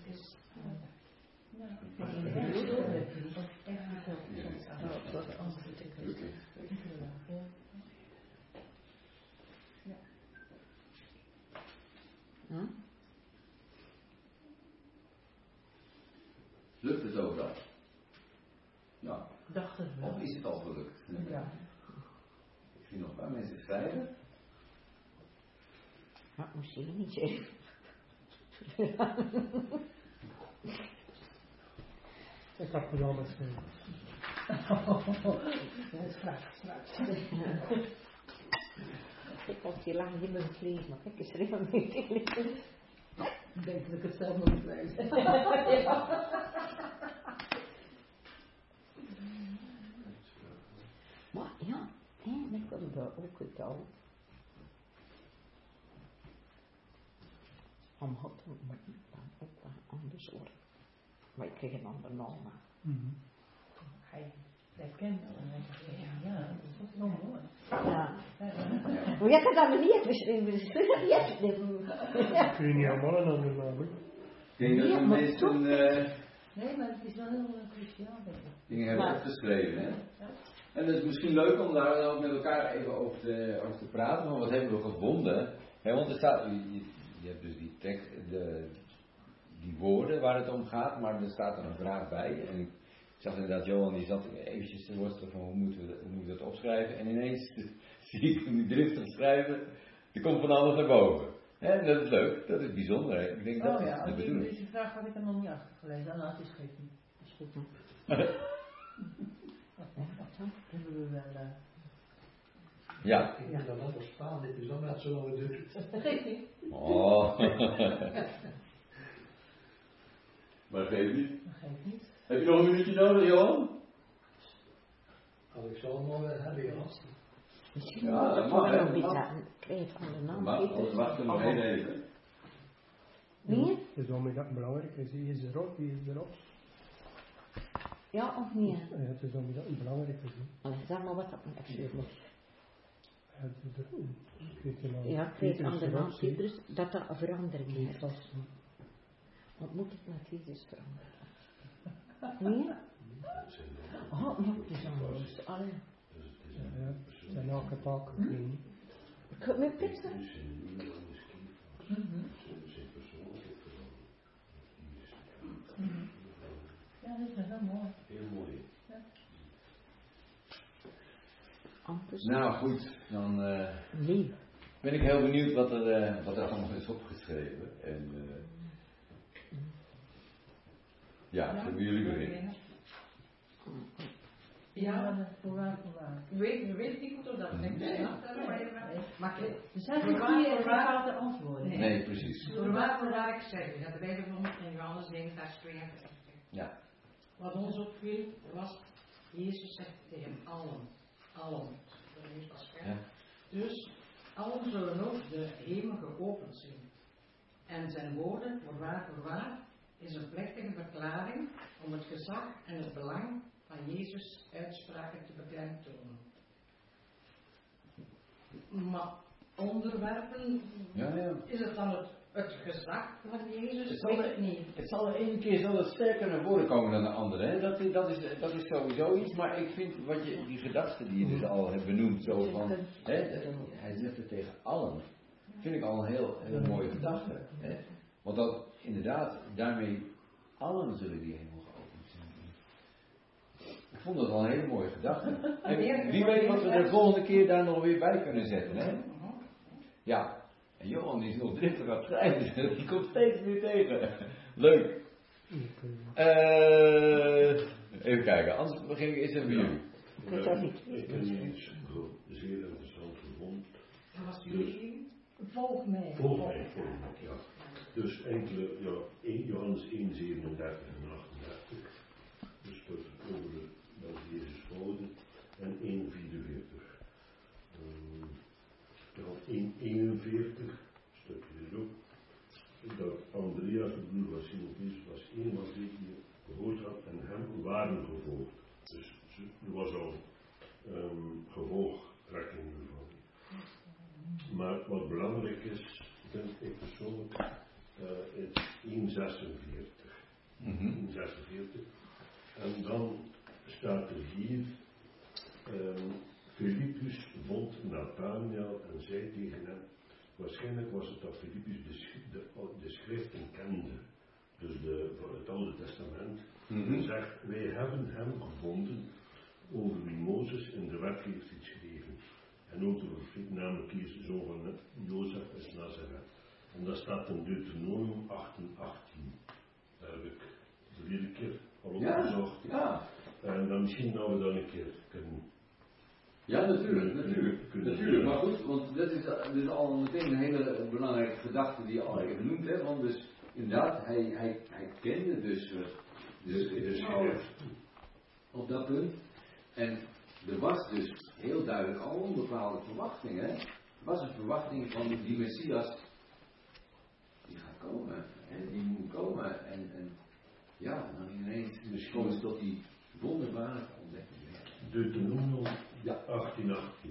Lukt het overal? Ja. Dacht het wel. Of is het al gelukt? Ja. Ik zie nog een paar mensen schrijven. Maar misschien niet zeggen. Ik had het al met Ik was hier lang niet meer gelezen, maar kijk eens er even mee te lezen. Ik denk dat ik het zelf nog niet lees. Maar ja, en ik wil daar ook het al. Om God te ontmoeten, dan ook wel anders worden. Maar ik kreeg een ander naam. Hij kent het en hij zegt, ja, dat is zo mooi. Ja. Maar jij kan dat maar niet beschrijven. kun je niet allemaal een ander naam. Ik denk dat de meesten Nee, maar het is wel heel cruciaal. dingen hebben opgeschreven. Hè? En het is misschien leuk om daar ook met elkaar even over te praten. Van wat hebben we gevonden? Hè, want er staat, je hebt dus die tekst, die woorden waar het om gaat, maar er staat er een vraag bij. En ik zag inderdaad Johan, die zat eventjes te worstelen van hoe moeten we dat opschrijven. En ineens zie ik hem die driftig schrijven, er komt van alles naar boven. En dat is leuk, dat is bijzonder. Hè? Ik denk dat is de bedoeling. Deze vraag had ik er nog niet achtergelezen. Nou, het is goed. Dat is goed. Hebben we wel... Ja. Ik moet dan anders staan, dit is dan net zo lang duurt. Dat geeft niet. Oh. Maar dat geeft niet. Dat geeft niet. Heb je nog een minuutje nodig, Johan? Als ik zo nog hebben gehad. Misschien Ja, dat moet mag, ik hè. nog een beetje aan krijgen van de naam. Maar we wachten nog heel even. Nee? Het is wel mee dat belangrijk is. Wie is erop? Wie is erop? Ja of niet? Ja, het is wel mee dat het belangrijk is. Allee, zeg maar wat dat moet actueel is. Ja, ik weet aan de naam Petrus dat dat een verandering heeft. Wat moet ik met Jezus veranderen? Nee? Oh, maar het is anders. Allee. Ja, het zijn elke taak. Ik heb mijn pizza. Ja, dat is wel mooi. heel mooi. Ja. Anders. Nou goed, dan Nee. ben ik heel benieuwd wat er allemaal is opgeschreven. En ja, zullen jullie beginnen? Ja, Voorwaar. we weten niet goed of dat denk ik. Maar Er zijn geen bepaalde antwoorden. Nee, precies. voorwaar ik zeg, dat de Bijbel vond in Johannes 1, vers 52. Ja. Wat ons opviel was, Jezus zegt tegen allen. Dat is pas scherp. Ja. Dus allen zullen ook de hemel geopend zien. En zijn woorden, voorwaar, is een plechtige verklaring om het gezag en het belang van Jezus' uitspraken te beklemtonen. Maar onderwerpen, Ja. is het dan het gezag van Jezus, Het zal weet ik niet. Het zal de ene keer zal het sterker naar voren komen dan de andere. Hè? Dat is sowieso iets. Maar ik vind wat die gedachte die je dus al hebt benoemd. Zo van, hè, hij zegt het tegen allen. Vind ik al een heel mooie gedachte. Hè? Want dat inderdaad, daarmee allen zullen die hemel geopend zijn. Ik vond dat al een hele mooie gedachte. En wie weet wat we de volgende keer daar nog weer bij kunnen zetten. Hè? Ja. En Johan die is nog driftig aan het schrijven. Die komt steeds weer tegen. Leuk. Even kijken, anders begin ik eerst even bij jullie. Ik heb iets zeer interessant gevonden. Dat was jullie. Volg mij. Volg mij, ja. Dus enkele, ja, Johannes 1, 37 en 38. Dus dat Jezus volgde. En 1, 44. Ja, 1, 41, stukje erop. Dat Andreas, de broer van Simon was eenmaal die gehoord had en hem waren gevolgd. Dus er was al gevolgtrekking ervan. Maar wat belangrijk is, vind ik persoonlijk, is 1,46. 1,46. En dan staat er hier, Filippus vond Nathanael en zei tegen hem, waarschijnlijk was het dat Filippus de schriften kende, dus het Oude Testament, en zegt, wij hebben hem gevonden over wie Mozes in de wet heeft geschreven. En ook de profeet, namelijk hier zoon van Jozef uit Nazareth. En dat staat in Deuteronomium 18:18. Daar heb ik de vorige keer al opgezocht. Ja. En dan misschien dat we dat een keer kunnen. Ja, natuurlijk. Maar goed, want dit is al meteen een hele belangrijke gedachte die je al even benoemd hebt. Want dus inderdaad, hij kende dus de schrift op dat punt. En er was dus heel duidelijk al een bepaalde verwachting. Hè? Er was een verwachting van die Messias die gaat komen. Hè? Die moet komen. En ja, dan ineens komen ze tot die wonderbare ontdekking. Deuteronomium 18:18.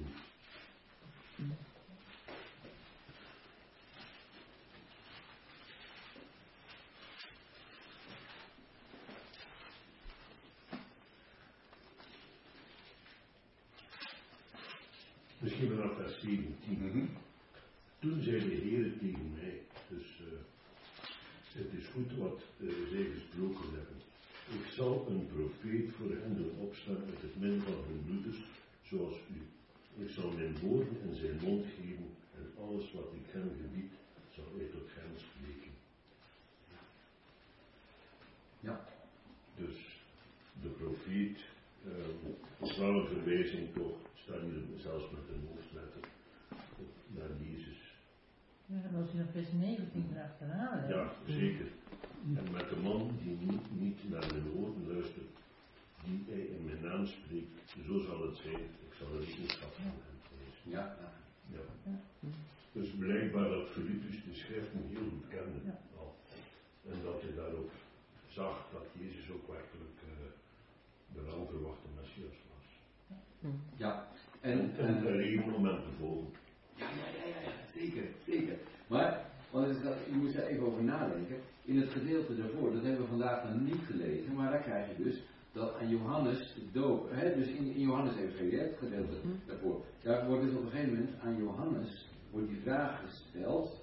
Misschien vanaf vers 17. Toen zei de Heer tegen mij, dus het is goed wat zij gesproken hebben. Ik zal een profeet voor hen doen opstaan uit het midden van hun broeders, zoals u. Ik zal mijn woorden in zijn mond geven en alles wat ik hem gebied, zal hij tot hem spreken. Ja. Dus de profeet, is wel een verwijzing toch, staat hier zelfs met een hoofdletter, naar Jezus. Ja, dat was je nog vers 19 erachteraan, hè? Ja, zeker. En met de man die niet naar mijn woorden luistert, die hij in mijn naam spreekt, zo zal het zijn, ik zal er rekenschap van hem geven. Ja. Dus blijkbaar dat Filippus de schriften heel goed kende. Ja. En dat hij daarop zag dat Jezus ook werkelijk de lang verwachte Messias was. Ja. En een reden om hem te volgen. Ja, zeker. Maar, want je moet er even over nadenken. In het gedeelte daarvoor, dat hebben we vandaag dan niet gelezen, maar daar krijg je dus dat aan Johannes de doop, dus in Johannes Evangelie, het gedeelte daarvoor, daar wordt dus op een gegeven moment aan Johannes wordt die vraag gesteld,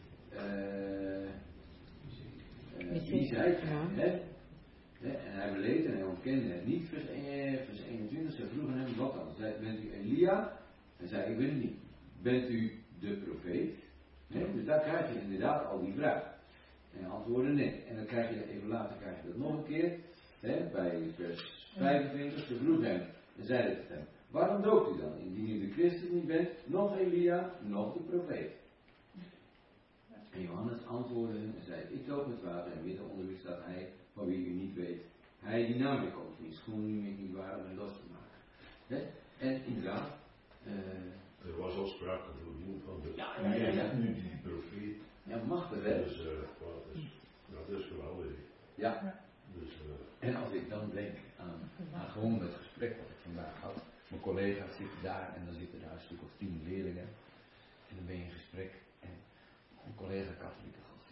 wie zijt gij? En hij beleed en hij ontkende het niet, vers 21, ze vroegen hem, wat dan? Zei, bent u Elia? En zei, ik ben het niet. Bent u de profeet? Dus daar krijg je inderdaad al die vraag. En hij antwoordde nee. En dan krijg je, even later krijg je dat nog een keer, bij vers 25, ze vroeg hem en zeiden het hem, waarom doopt u dan, indien u de Christus niet bent, nog Elia, nog de profeet? En Johannes antwoordde hen en zei, ik doop met water en midden onder u staat hij, van wie u niet weet, hij die na mij komt, die schoenen niet waar om hem los te maken. En inderdaad, er was al sprake voorheen van de nu die profeet. Ja, machtig hè? Dus dat is geweldig. Ja. Dus, en als ik dan denk aan gewoon het gesprek wat ik vandaag had. Mijn collega's zitten daar en dan zitten daar een stuk of 10 leerlingen. En dan ben je in gesprek en een collega katholieke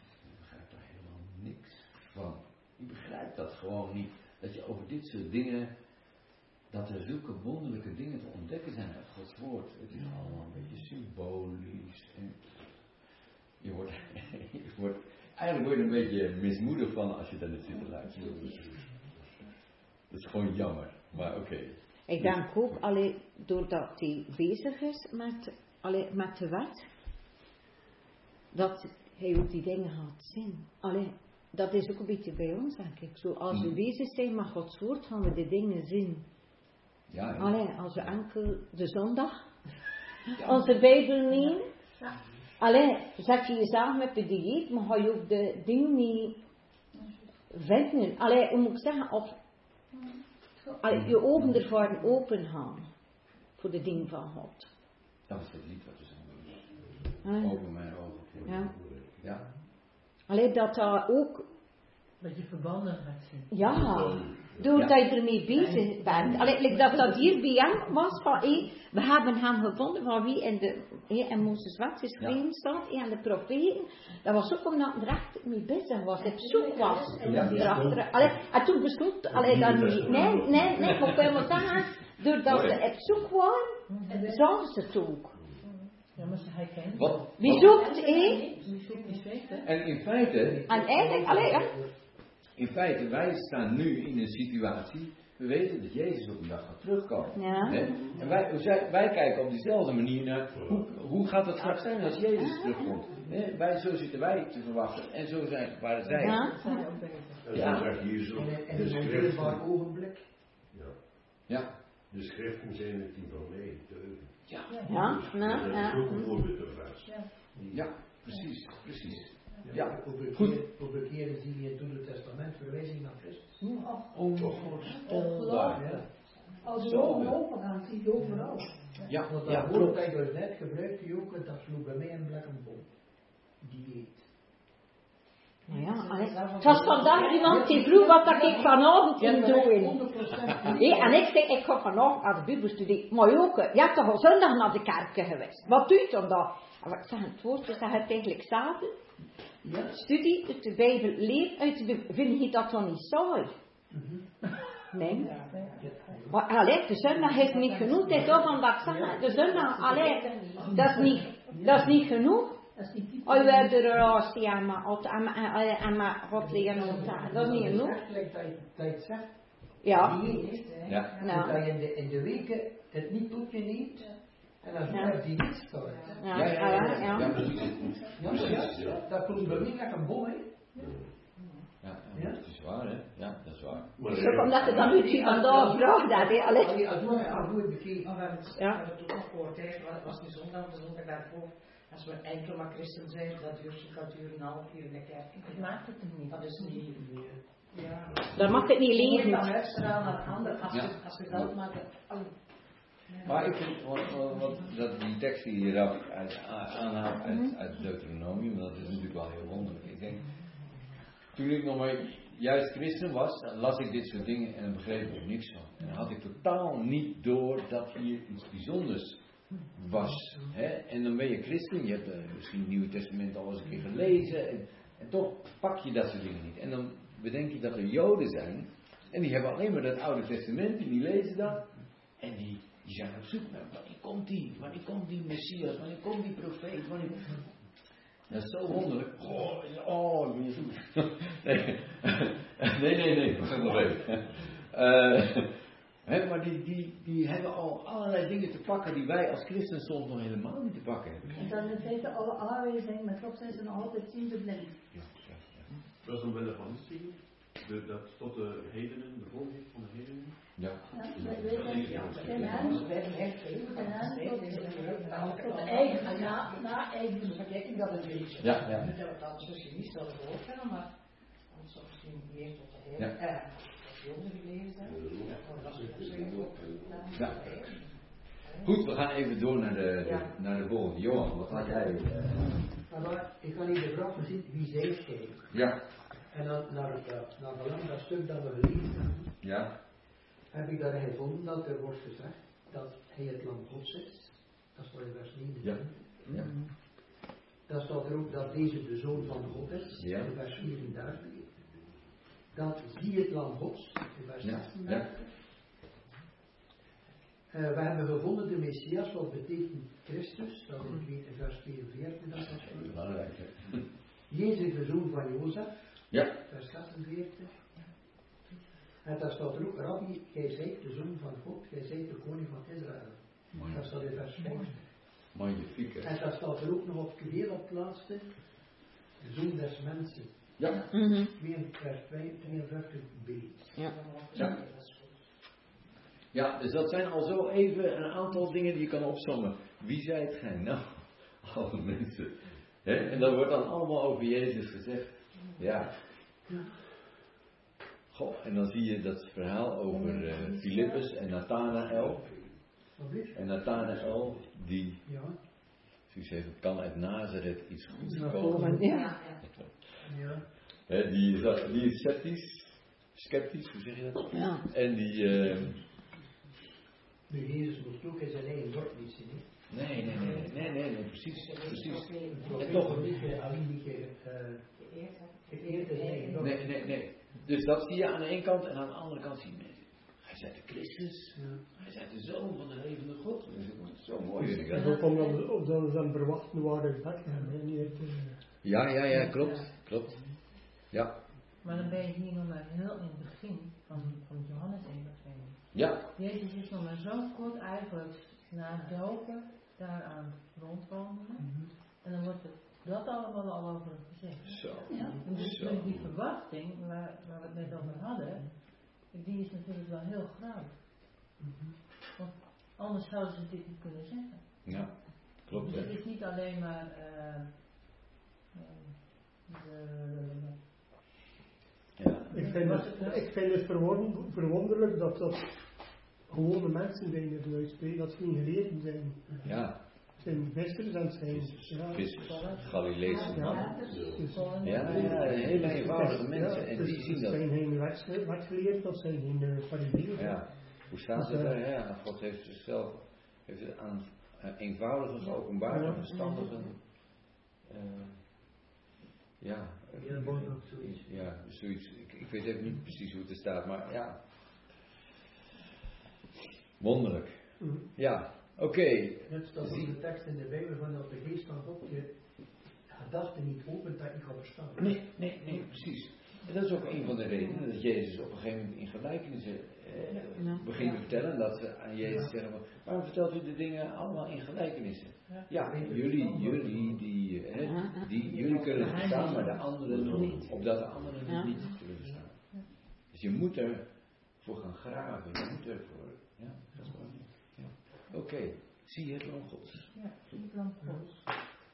niks van. Je begrijpt dat gewoon niet. Dat je over dit soort dingen, dat er zulke wonderlijke dingen te ontdekken zijn uit Gods woord. Het is allemaal een beetje symbolisch. En eigenlijk word je een beetje mismoedig van als je daar net zit te luisteren. Dat is gewoon jammer, maar oké. Ik denk ook, doordat hij bezig is met de wet, dat hij ook die dingen gaat zien. Dat is ook een beetje bij ons, denk ik. Zo, als we bezig zijn met Gods woord, gaan we de dingen zien. Ja, als we enkel de zondag onze Bijbel nemen. Zet je jezelf met de dieet, maar ga je ook de dingen niet vinden. Hoe moet ik zeggen, of je ogen ervoor open gaan voor de dingen van God. Dat is het lied wat je zo doet. Open mijn ogen voor de woorden. Ja. Dat daar ook. Dat je verbanden gaat zien. Ja. Doordat je ermee bezig bent. Dat hier bij hem was van, we hebben hem gevonden van wie in Mozes wet geschreven staat, en de profeten. Dat was ook omdat hij er echt mee bezig was, op zoek was. En toen besloot, dat niet. Nee, ik moet helemaal zeggen, doordat ze op zoek waren, zagen ze het ook. Ja, maar hij kent. Wie zoekt, En in feite. En eigenlijk, in feite, wij staan nu in een situatie. We weten dat Jezus op een dag gaat terugkomen. Ja. Hè? En wij kijken op dezelfde manier naar. Hoe gaat het straks zijn als Jezus terugkomt? Hè? Zo zitten wij te verwachten. En zo waren zij. En dan zegt hier zo. De schrift van ogenblik. Ja. De schriften zijn het die van mij deugen. Ja, precies. Ja, op een keer zie je in het Nieuwe Testament verwijzing naar Christus. Onvoorstelbaar. Als je open gaan, zie je overal. Ja, want dat woord dat je dus net gebruikt, die ook, dat sloeg bij mij een blik een bom. Dieet. Het was vandaag iemand die vroeg wat ik vanavond ging doen. En ik zei, ik ga vanavond naar de Bijbel studeren. Maar ook, je hebt toch al zondag naar de kerk geweest. Wat doe je dan daar? Ik zeg het woord, we zeggen het eigenlijk samen. Studie uit de Bijbel, leer uit de Bijbel. Vind je dat dan niet saai? Nee. Maar de zondag is niet genoeg. Het is ook omdat ik zeg, de zondag, dat is niet genoeg. Als je hebt de relatie en maar God leren ontdekken. Dat is niet genoeg. Dat je het zegt. Ja. Dat je in de weken het niet tot je neemt. En als je hebt die niet staat. Ja, precies. Dat komt bij mij echt een bom, hè. Ja, dat is waar, hè? Ja, dat is waar. Zo omdat het dan nu vandaag vraagt, dat hè? Als we hebben het ook nog gehoord, het was niet zondag, de zondag daarvoor. Als we enkel maar christen zijn, dat kan duren een half uur in de kerk. Het maakt het niet. Dat is niet. Ja. Dan mag het niet leven. Je moet dan uitstralen naar de ander als je dat maakt. Maar ik vind, dat die tekst die je aanhaalt uit Deuteronomium, dat is natuurlijk wel heel wonderlijk. Ik denk, toen ik nog maar juist christen was, dan las ik dit soort dingen en dan begreep ik er niks van. En dan had ik totaal niet door dat hier iets bijzonders was. Hè? En dan ben je christen, je hebt misschien het Nieuwe Testament al eens een keer gelezen en toch pak je dat soort dingen niet. En dan bedenk je dat er Joden zijn en die hebben alleen maar dat Oude Testament en die lezen dat en die zijn op zoek naar wanneer komt die Messias, wanneer komt die profeet, Dat is zo wonderlijk. Ik ben je zoek. Nee, we gaan nog even. Maar die hebben al allerlei dingen te pakken die wij als christen soms nog helemaal niet te pakken hebben. En dan in feite alle aanwijzingen, maar toch zijn ze nog altijd ziende blind. Dat is omwille van het zien. Dat tot de hedenen, de volging van de hedenen. Ja. Tot de eigen, na eigen verkijking dat het weet. Ja. Dat is misschien niet zo gehoord hebben, maar anders misschien meer tot de hedenen. Als jongeren gelezen hebben. Ja. Goed, we gaan even door naar de volgende. Johan, wat ga jij? Ik ga hier de vraag voorzien, wie zij schrijven. Ja. En dan naar dat stuk dat we gelezen hebben. Ja. Heb ik daar gevonden dat er wordt gezegd dat hij het lam Gods is. Dat is voor vers 9. Ja. Dan staat er ook dat deze de Zoon van God is, Ja. in vers 34. Dan zie het Lam Gods, in vers 36. We hebben gevonden de Messias, wat betekent Christus, dat in vers 42 dat staat. Belangrijk, hè? Jezus de Zoon van Jozef, Ja. vers 46. En daar staat er ook, Rabbi, gij zijt de Zoon van God, gij zijt de Koning van Israël. Mooi. Dat staat in vers 50. Magnifiek, hè? En daar staat er ook nog weer op het laatste, de Zoon des Mensen. Ja. 52b. Ja. Ja. Ja, dus dat zijn al zo even een aantal dingen die je kan opzommen. Wie zijt gij? Nou, alle mensen. Hè? En dat wordt dan allemaal over Jezus gezegd. Ja. Goh, en dan zie je dat verhaal over Filippus en Nathanael. En Nathanael, die zoiets heeft, kan uit Nazareth iets goeds komen. Ja. Hè, die is sceptisch, hoe zeg je dat? Ja. En die... Nu, Jezus moest ook in zijn eigen dorp niet zien. Nee, precies. En toch een beetje alleen geëerd in zijn eigen dorp. Nee. Dus dat zie je aan de ene kant en aan de andere kant zie je mensen. Hij zei de Christus. Hij zei de Zoon van de levende God. Dat is zo mooi, vind ik dat. En ook omdat ze dan verwachten waren in Bethlehem, hè, niet uit... Ja, klopt. Ja. Maar dan ben je hier nog maar heel in het begin van Johannes evangelie. Ja. Jezus is nog maar zo kort eigenlijk na het dopen daaraan rondwandelen. En dan wordt dat allemaal al over hem gezegd. Zo. En dus die verwachting waar we het net over hadden, die is natuurlijk wel heel groot. Want anders zouden ze dit niet kunnen zeggen. Ja, klopt. Dus het is niet alleen maar Ik vind het verwonderlijk dat gewone mensen zijn er luisteren, dat ze niet geleerd zijn. Ja. Het zijn vissers en het zijn Galileese mannen. Ja, hele eenvoudige mensen. En die zien dat. Het zijn geen wetgeleerden, dat zijn geen fariseeën. Ja, hoe staat het daar? Ja, God heeft zichzelf het aan eenvoudigen geopenbaard en verstandigen. Zoiets. Ik weet even niet precies hoe het er staat, maar ja. Wonderlijk. Ja, oké. Net staat in de tekst in de Bijbel van dat de geest van God je gedachten niet opent dat je niet kan verstaan. Nee, precies. En dat is ook een van de redenen dat Jezus op een gegeven moment in gelijkenissen begint te vertellen. Dat ze aan Jezus zeggen, waarom vertelt u de dingen allemaal in gelijkenissen? Ja, jullie kunnen het verstaan, maar de anderen niet. Opdat de anderen het niet zullen verstaan. Dus je moet ervoor gaan graven. Je moet ervoor. Ja, dat is belangrijk. Ja. Oké, zie je het Lam Gods. Ja, zie je het Lam Gods.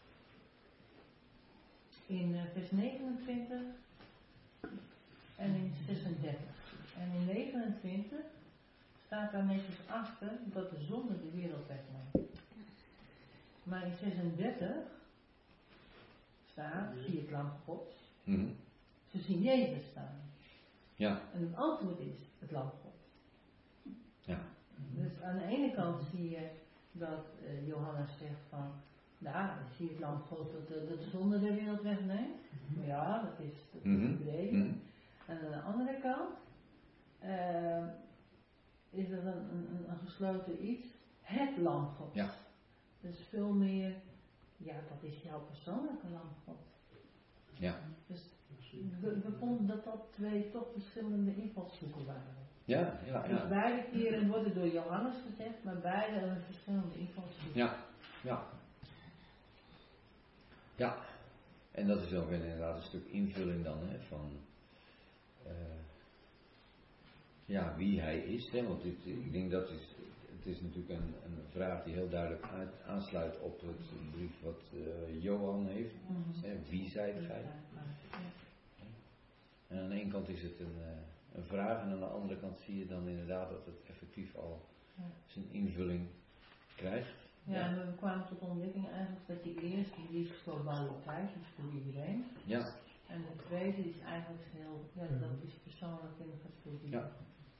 In vers 29 en in 36. En in 29 staat daar netjes achter dat de zonde de wereld wegneemt. Maar in 36 staat, zie je het Lam Gods. Ze zien Jezus staan. Ja. En het antwoord is het Lam Gods. Ja. Dus aan de ene kant zie je dat Johannes zegt van, zie je het Lam Gods dat de zonde de wereld wegneemt. Ja, dat is bedreven. En aan de andere kant is er een gesloten iets, het Lam Gods. Ja. Dus veel meer, dat is jouw persoonlijke Lam God. Ja. Dus we vonden dat twee toch verschillende invalshoeken waren. Ja. Dus beide keren worden door Johannes gezegd, maar beide een verschillende invalshoeken. Ja. En dat is ook inderdaad een stuk invulling dan, hè, van wie hij is. Hè, want ik denk dat het is natuurlijk een vraag die heel duidelijk aansluit op het brief wat Johan heeft. Wie zijt gij? En aan de ene kant is het een vraag en aan de andere kant zie je dan inderdaad dat het effectief al zijn invulling krijgt. Ja, en we kwamen tot de ontdekking eigenlijk dat die eerste die is globaliteit, dus voor iedereen. Ja. En de tweede is eigenlijk heel, dat is persoonlijk en dat voor iedereen.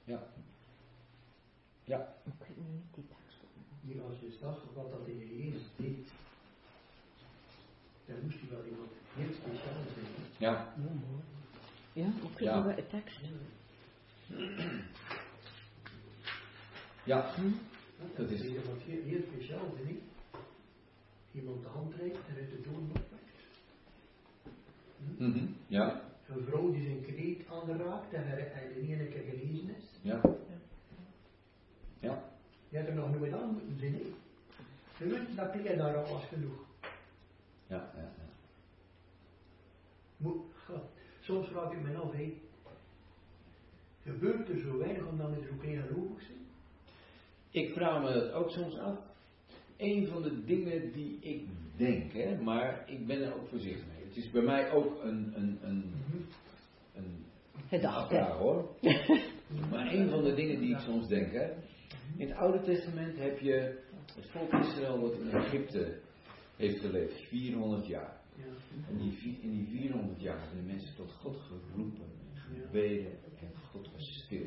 Ja. Hier als je zag wat dat in Jezus deed, Dan moest hij wel iemand heel speciaal zijn. Ja. Ja, ook Ja. we het tekst. Ja. Dat is iemand heel speciaal, vind ik. Iemand de hand reikt en uit de dood opwekt. Ja. Een vrouw die zijn kleed aanraakt en in één keer genezen is. Ja. Ja. Je hebt er nog nooit aan moeten zien, hè? Je weet, dat kun je daar al was genoeg. Ja. Soms vraag ik me af, hé, gebeurt er zo weinig omdat we zo klein gelovig zijn? Ik vraag me dat ook soms af. Een van de dingen die ik denk, hè, maar ik ben er ook voorzichtig mee. Het is bij mij ook een afvraag hoor. Maar een van de dingen die ik soms denk, hè. In het Oude Testament heb je het volk Israël wat in Egypte heeft geleefd, 400 jaar. En in die 400 jaar hebben de mensen tot God geroepen en gebeden en God was stil.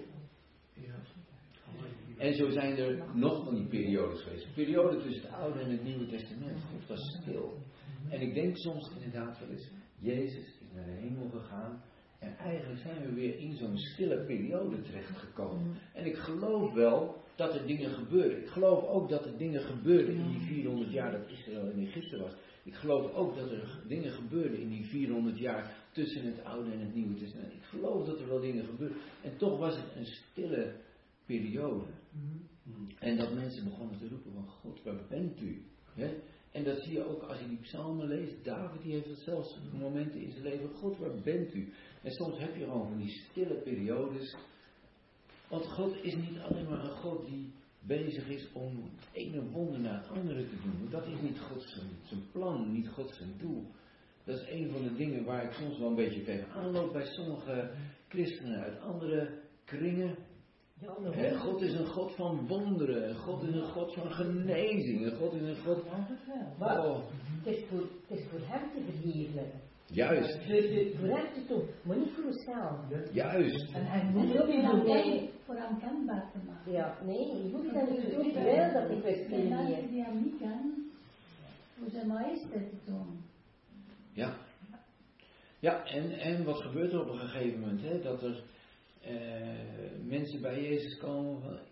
En zo zijn er nog van die periodes geweest. Een periode tussen het Oude en het Nieuwe Testament. God was stil. En ik denk soms inderdaad wel eens, Jezus is naar de hemel gegaan. En eigenlijk zijn we weer in zo'n stille periode terechtgekomen. En ik geloof wel dat er dingen gebeuren. Ik geloof ook dat er dingen gebeurden in die 400 jaar dat Israël in Egypte was. Ik geloof ook dat er dingen gebeurden in die 400 jaar tussen het Oude en het Nieuwe Testament. Ik geloof dat er wel dingen gebeurden. En toch was het een stille periode. En dat mensen begonnen te roepen van God, waar bent u? He? En dat zie je ook als je die psalmen leest. David die heeft het zelfs momenten in zijn leven. God, waar bent u? En soms heb je gewoon van die stille periodes. Want God is niet alleen maar een God die bezig is om het ene wonder naar het andere te doen. Dat is niet God zijn plan, niet God zijn doel. Dat is een van de dingen waar ik soms wel een beetje tegenaan loop bij sommige christenen uit andere kringen. God is een God van wonderen. God is een God van genezing. God is een God... Maar het is voor hem te verheerlijken. Juist. Voor hem te doen, maar niet voor onszelf. Juist. En moet je ook niet voor hem kenbaar te maken. Ja, nee, je hoeft dat niet te doen terwijl dat ik wist niet meer. Die hem niet kennen, voor zijn majesteit te tonen. Ja. Ja, en wat gebeurt er op een gegeven moment? Hè? Dat er mensen bij Jezus komen van,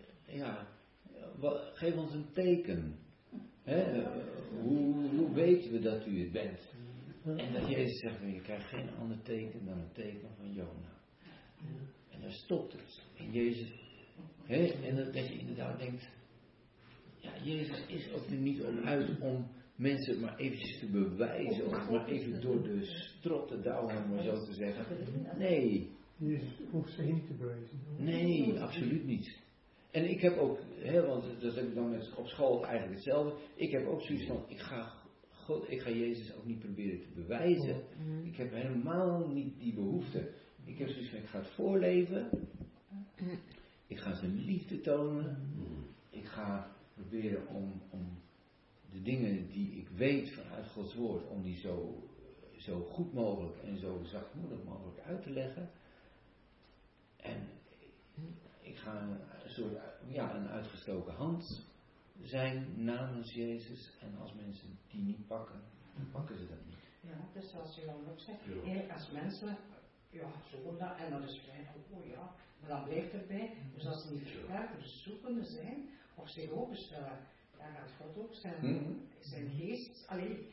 geef ons een teken. Hè? Hoe weten we dat u het bent? En dat Jezus zegt, je krijgt geen ander teken dan een teken van Jona. En daar stopt het. En Jezus, en dat je inderdaad denkt, ja, Jezus is ook er niet om uit om mensen maar eventjes te bewijzen, of maar even door de strot te douwen, om maar zo te zeggen. Nee. Jezus hoeft ze heen te bewijzen. Nee, absoluut niet. En ik heb ook, want dat heb ik dan op school eigenlijk hetzelfde. Ik heb ook zoiets van, ik ga Jezus ook niet proberen te bewijzen. Ik heb helemaal niet die behoefte. Ik heb zoiets van, ik ga het voorleven. Ik ga zijn liefde tonen. Ik ga proberen om de dingen die ik weet vanuit Gods woord, om die zo goed mogelijk en zo zachtmoedig mogelijk uit te leggen. En ik ga een soort, een uitgestoken hand zijn namens Jezus. En als mensen die niet pakken, dan pakken ze dat niet. Ja, dus zoals Jan ook zegt, eigenlijk als mensen, zo dat, en dat is vrij van, maar dan blijft erbij. Dus als ze niet verklaarde zoekende zijn, of zich openstellen, dan gaat God ook zijn geest,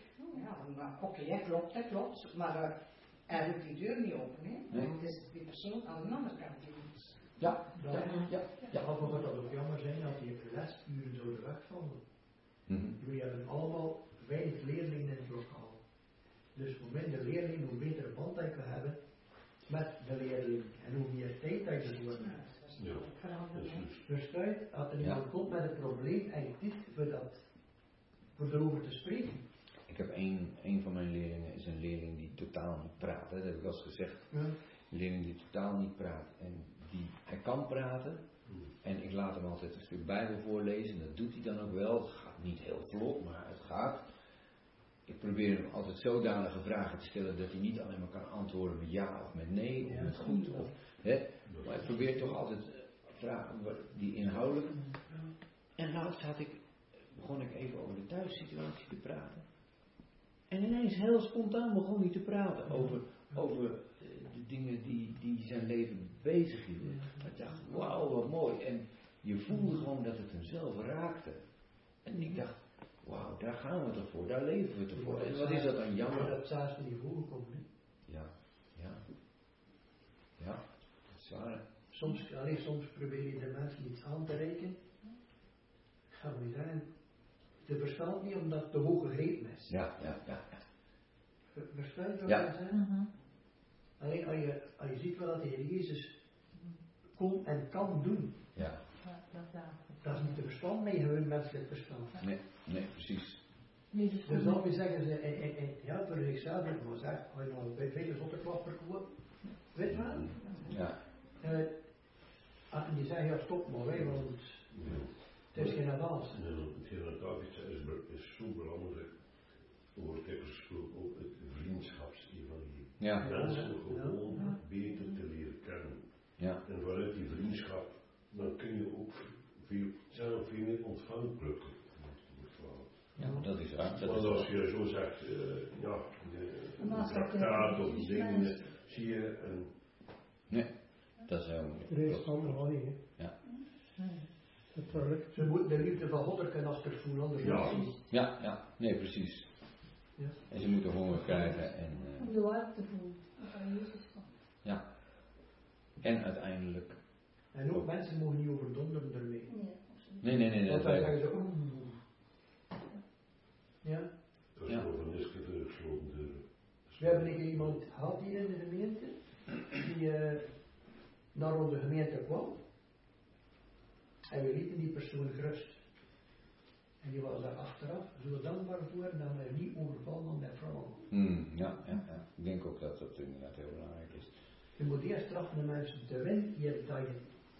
klopt, maar hij doet die deur niet open, hè? Nee. Het is die persoon aan de andere kant die moet. Ja. Al moet dat ook jammer zijn dat die lesuren zouden wegvallen. Jullie hebben allemaal weinig leerlingen in het lokaal. Dus hoe minder leerlingen, hoe betere band dat je hebben met de leerling. En hoe meer tijd dat je ervoor hebt. Verstuit, als er iemand komt met een probleem en je niet voor erover te spreken. Ik heb een van mijn leerlingen is een leerling die totaal niet praat. Hè? Dat heb ik al eens gezegd. Een leerling die totaal niet praat. En hij kan praten. En ik laat hem altijd een stuk Bijbel voorlezen. Dat doet hij dan ook wel. Het gaat niet heel vlot, maar het gaat. Ik probeer hem altijd zodanige vragen te stellen dat hij niet alleen maar kan antwoorden met ja of met nee of met goed. Maar ik probeer toch altijd vragen die inhoudelijk. En laatst begon ik even over de thuissituatie te praten. En ineens heel spontaan begon hij te praten over de dingen die zijn leven bezighielden. Ik dacht, wauw, wat mooi. En je voelde gewoon dat het hem zelf raakte. En ik dacht, wauw, daar gaan we toch voor, daar leven we toch voor. En wat is dat dan jammer? Dat zelfs niet voorgekomen. Ja, dat is waar. Soms probeer je de mensen iets aan te reiken. Gaan we zeggen, de verstand niet omdat het te hoog gegrepen is. Ja. Versta je wat Ja. ik zeg? Alleen als je ziet wat de Heer Jezus kon en kan doen. Ja. Dat is niet de verstand mee, gewoon menselijk verstand. Nee, precies. Dus dan zeggen ze, voor zichzelf, ik moet zeggen, als je nou bij vele zotteklapper koopt, weet je wel? Ja. En die zeggen, ja stop maar, want het is geen avans. Hetgeen wat David zei is zo belangrijk. Over het heb gesproken ook het vriendschapsevangelie. Ja. Mensen gewoon beter te leren kennen. Ja. En vanuit die vriendschap, dan kun je ook veel meer ontvankelijk worden. Ja, dat is waar. Want als je zo zegt, de traktaat of die dingen, zie je een... Nee, dat is heel moeilijk. Er is allemaal niet, hè. Ja. Natuurlijk. Ze moeten de liefde van God er kunnen achtervoelen, anders Ja, nee, precies. Ja. En ze moeten honger krijgen en... Om de waarde te voelen. Van Jezus. Ja. En uiteindelijk... En ook mensen mogen niet overdonderen ermee. Nee, want dat dan zeggen ze, ja. Dat is nog een eerste gesloten deur. We hebben een keer iemand gehad hier in de gemeente, die naar onze gemeente kwam. En we lieten die persoon gerust. En die was daar achteraf zo dankbaar voor dat hij niet overvallen met vrouwen. Ja. Ik denk ook dat dat inderdaad heel belangrijk is. Je moet eerst trachten de mensen te winnen hier dat je.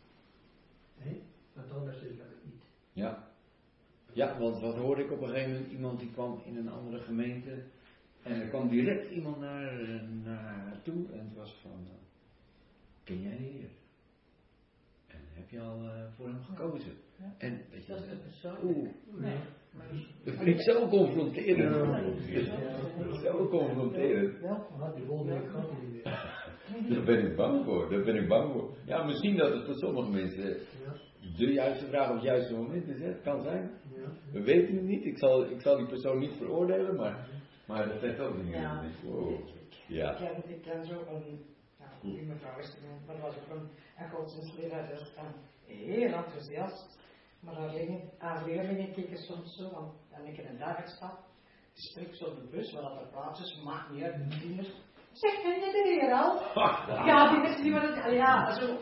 Want anders is dat niet. Ja, want wat hoorde ik op een gegeven moment, iemand die kwam in een andere gemeente en er kwam direct iemand naar toe en het was van, ken jij de Heer? En heb je al voor hem gekozen? Ja. En weet je, Dat is het persoonlijk. dat vind ik zo confronterend. Zo confronterend. Die volgende kan niet meer. Daar ben ik bang voor. Ja, misschien dat het voor sommige mensen de juiste vraag op het juiste moment is. Hè? Het kan zijn. We weten het niet. Ik zal die persoon niet veroordelen, maar dat zegt ook niet. Ja. Wow. Ja. Ik ken zo die mevrouw is dat was ook een godsdienstleraar, dus heel enthousiast. Maar haar leerlingen keken soms zo, want dan ik in een dagstap, die spreekt zo op de bus, waar dat er plaats is, maakt niet uit, de tieners. Zeg, ken je de Heer al? Ja, die wist niet wat het... Ja, zo.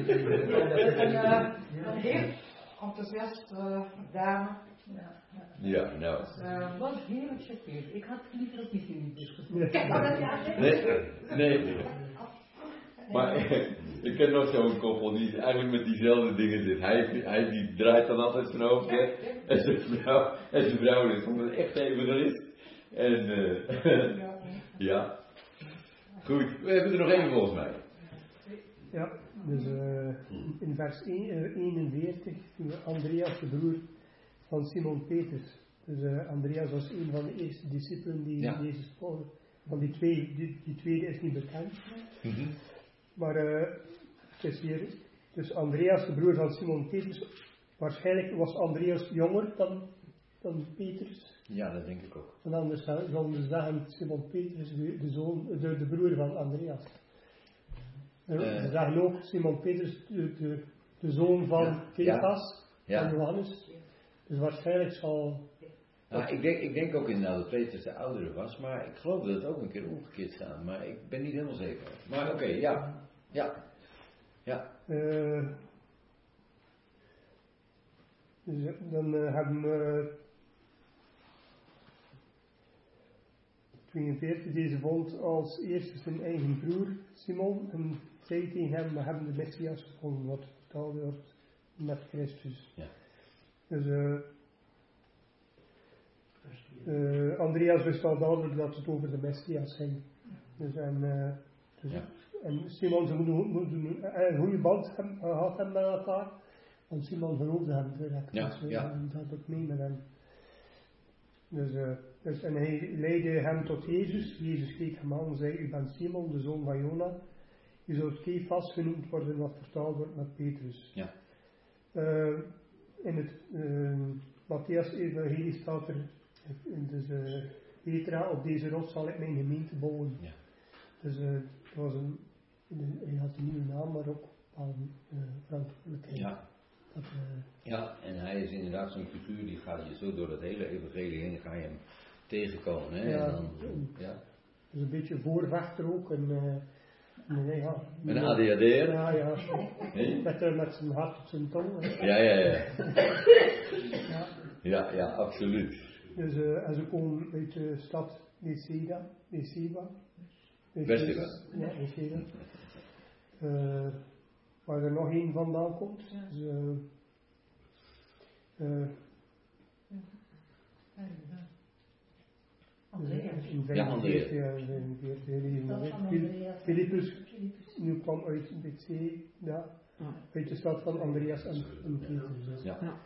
Een heel enthousiast dame. Ja, nou. Wat heerlijk chauffeur. Ik had liever ook niet in die bus gezeten. Nee. Maar ik ken nog zo'n koppel die eigenlijk met diezelfde dingen zit. Hij die draait dan altijd zijn hoofd weg. En zijn vrouw is gewoon een echte evangelist. En ja. Goed, we hebben er nog één volgens mij. Ja, dus in vers 41, Andreas, de broer van Simon Petrus. Dus Andreas was een van de eerste discipelen die Jezus volgde. Van die tweede is niet bekend. Maar het is hier, dus Andreas, de broer van Simon Petrus, waarschijnlijk was Andreas jonger dan Petrus. Ja, dat denk ik ook. En anders zouden we zeggen Simon Petrus, de broer van Andreas. Ze zeggen ook Simon Petrus, de zoon van Kefas, van Johannes. Dus waarschijnlijk zal... Nou, ik denk ook inderdaad dat Petrus de oudere was, maar ik geloof dat het ook een keer omgekeerd gaat. Maar ik ben niet helemaal zeker. Maar oké, ja. Dus dan hebben we 42, deze vond als eerste zijn eigen broer Simon en zei tegen hem, we hebben de Messias gevonden, wat vertaald wordt met Christus. Ja. Dus Andreas wist al duidelijk dat het over de Messias ging. Dus en Simon, ze moeten een goede band gehad hebben met elkaar. Want Simon geloofde hem direct. Dus dat ook mee met hem. Dus, en hij leidde hem tot Jezus. Jezus keek hem aan en zei, u bent Simon, de zoon van Jona. Je zult Kefas genoemd worden, wat vertaald wordt met Petrus. Ja. In het Matthäus-evangelie staat er, dus Petra, op deze rots zal ik mijn gemeente bouwen. Ja. Dus het was hij had een nieuwe naam, maar ook verantwoordelijkheid. Ja. Ja, en hij is inderdaad zo'n figuur, die gaat je zo door dat hele evangelie heen, ga je hem tegenkomen. Hè? Ja. En dan, ja. Dus een beetje voorvechter ook. En een ADHD'er? Ja. Nee? Met zijn hart op zijn tong. Ja, absoluut. Dus en ze komen uit de stad Niseba. Beersheba. Ja, Niseba. Waar er nog één vandaan komt. Andreas. Philippus nu kwam uit Bethsaida, uit de stad van Andreas en Petrus.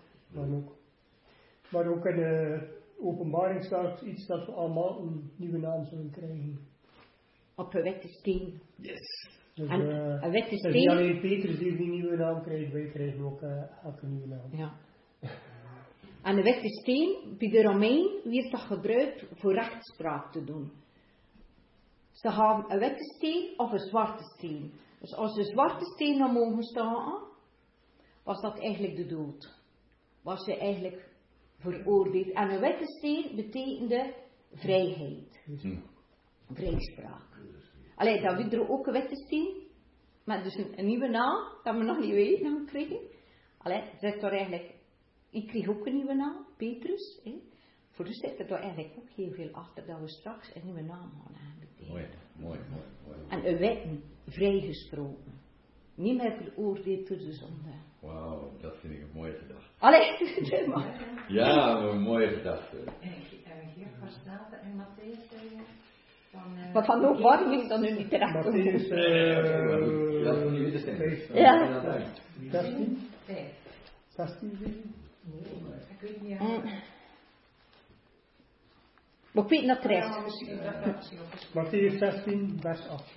Maar ook in de openbaring staat iets dat we allemaal een nieuwe naam zullen krijgen. Op een witte steen. Yes. Dus, en een witte steen. Niet alleen Petrus die een nieuwe naam krijgt, wij krijgen ook elke nieuwe naam. Ja. En de witte steen, bij de Romein, werd dat gebruikt voor rechtspraak te doen. Ze hebben een witte steen of een zwarte steen. Dus als de zwarte steen nou mogen staan, was dat eigenlijk de dood. Was ze eigenlijk veroordeeld. En een witte steen betekende vrijheid. Vrijspraak. Allee, dat werd er ook een witte steen. Maar dus een nieuwe naam, dat we nog niet weten gaan krijgen. Allee, zit er eigenlijk... Ik kreeg ook een nieuwe naam, Petrus. Voor dus zit er toch eigenlijk ook heel veel achter dat we straks een nieuwe naam gaan hebben. Mooi. En een wetten, vrijgesproken. Niet meer veroordeeld door de zonde. Wauw, dat vind ik een mooie gedachte. Allee, zeg maar. Ja, een mooie gedachte. Geert, waar staat er in Matthäus? Maar van hoe warm is dat nu niet terecht? Matthäus, ja. 16. Ik weet niet. Maar ik weet dat rest. Matthäus 16, vers 18.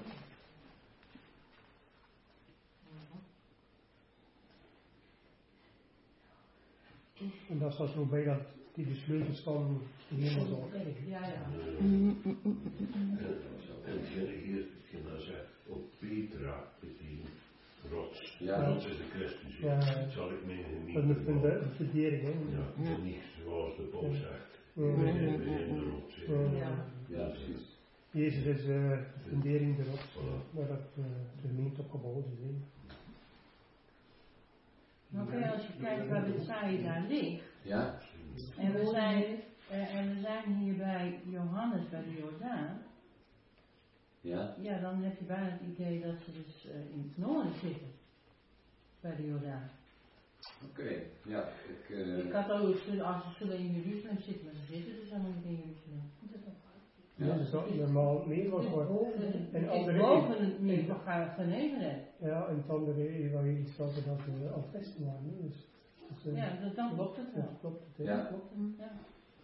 En dat staat zo bij dat die de sleutels van de hemel zal krijgen. Ja. En hier zegt, op Petra betekent rots. Ja. Rots is de Christus. Ja. Zal ik mee niet Dat is een verdering, hè? Ja, niet zoals de Paul zegt. Ja, precies. Jezus is de fundering de rots, waar dat de gemeente op gebouwd is. Maar als je kijkt waar Bethsaida ligt, ja. en we zijn hier bij Johannes bij de Jordaan, ja, dan heb je bijna het idee dat ze dus in het noorden zitten, bij de Jordaan. Oké, ja. Ik had al als ze zullen in Jeruzalem zitten, maar ze zitten dus helemaal niet in Jeruzalem. Ja, dus dat normaal meer was maar en andere boven het meer toch gaan verneveren. Ja, en het andere evangelie staat er dat we al vesten waren. Dus, ja, dan klopt het wel. Klopt het, ja. Klopt het, ja.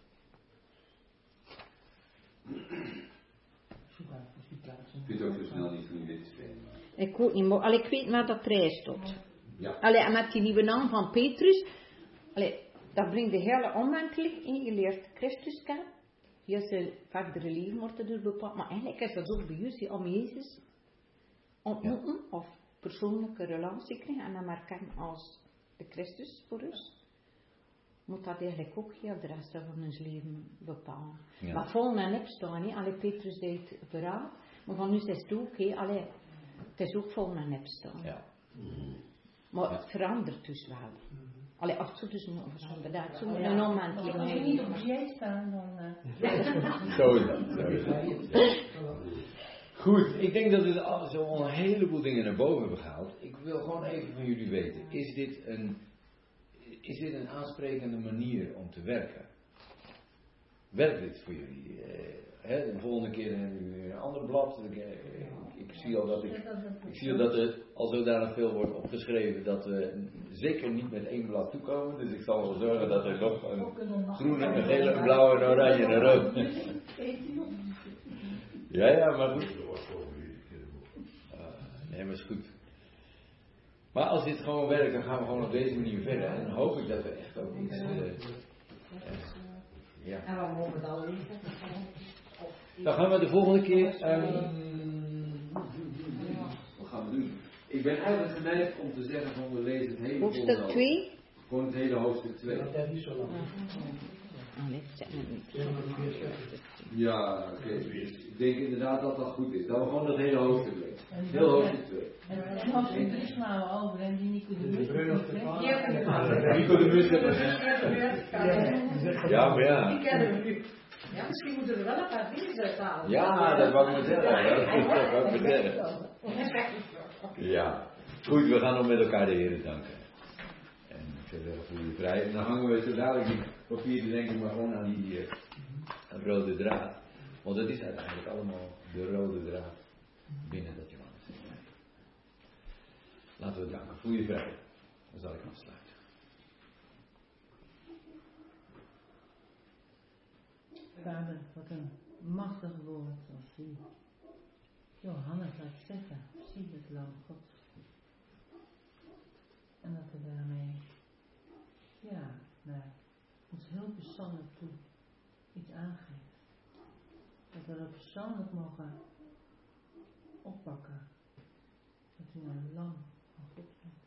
Ik vind het ook zo snel niet van die witte steen. Ik ook niet, maar ik weet maar dat prijs tot. Ja. Allee, en met die nieuwe naam van Petrus, allee, dat brengt de hele omwenteling in. Je leert Christus kennen. Je zijn verdere leven wordt er bepaald. Maar eigenlijk is dat ook bij jullie om Jezus ontmoeten of persoonlijke relatie krijgen en hem herkennen als de Christus voor ons. Moet dat eigenlijk ook heel de rest van ons leven bepalen. Ja. Maar volgen en opstaan, hè. Allee, Petrus deed verhaal, maar van ons is het ook, hè. Allee, het is ook volgen en opstaan. Ja. Maar het verandert dus wel. Allee, als het dus nog verandert, dat is een moment. Als we niet op dieet staan, dan... Zo is dat. Goed, ik denk dat we al zo een heleboel dingen naar boven hebben gehaald. Ik wil gewoon even van jullie weten, is dit een aansprekende manier om te werken? Werkt dit voor jullie? de volgende keer dan hebben we weer een ander blad. Ik zie al dat er al zodanig veel wordt opgeschreven dat we zeker niet met 1 blad toekomen. Dus ik zal wel zorgen dat er nog een groene, een gele, een blauwe, een oranje en een rood. Ja, maar goed. Nee, maar is goed. Maar als dit gewoon werkt, dan gaan we gewoon op deze manier verder. En dan hoop ik dat we echt ook iets... ja. En we mogen het al lezen. Dan gaan we de volgende keer... wat gaan we doen? Ik ben eigenlijk geneigd om te zeggen van we lezen het hele hoofdstuk 2? Gewoon het hele hoofdstuk 2. Dat is niet zo lang. Ja, oké. Ik denk inderdaad dat dat goed is. Dat we gewoon dat hele hoofdstuk lezen. Heel hoofdstuk 2. En hoofdstuk 3 slaan we over en die Nico de Mus. Nico de Mus. Ja, maar ja. Die kennen we nu. Ja, misschien moeten we wel een paar dingen uithalen. Ja, dat wou ik maar zeggen. Ja. Goed, we gaan nog met elkaar de Heer danken. En ik zeg wel voor je vrij. En dan hangen we zo dadelijk die papieren denk ik maar gewoon aan die rode draad. Want dat is uiteindelijk allemaal de rode draad binnen dat Johannes. Laten we danken voor je vrij. Dan zal ik afsluiten. Vader, wat een machtig woord als die Johannes laat zeggen, zie het lam Gods. En dat we daarmee, naar ons heel persoonlijk toe iets aangeeft. Dat we dat persoonlijk mogen oppakken. Dat u een lam van God bent.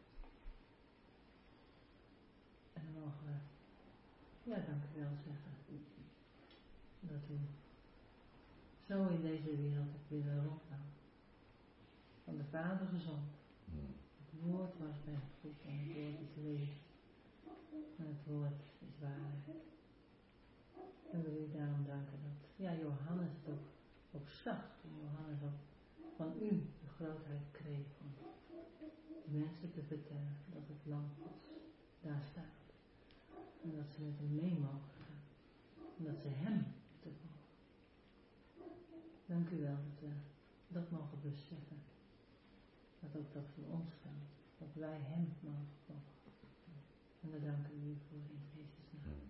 En dan mogen we, dank u wel zeggen. Dat u zo in deze wereld hebt willen rondgaan. Van de Vader gezond. Het woord was bij God en het woord is leven. En het woord is waarheid. En we willen u daarom danken dat Johannes het ook zag. En Johannes ook van u de grootheid kreeg om de mensen te vertellen dat het lam Gods daar staat. En dat ze met hem mee mogen gaan. En dat ze hem te volgen. Dank u wel dat we dat mogen beseffen. Dat ook dat voor ons geldt. Dat wij hem mogen volgen. En daar danken we u voor in Jezus' naam.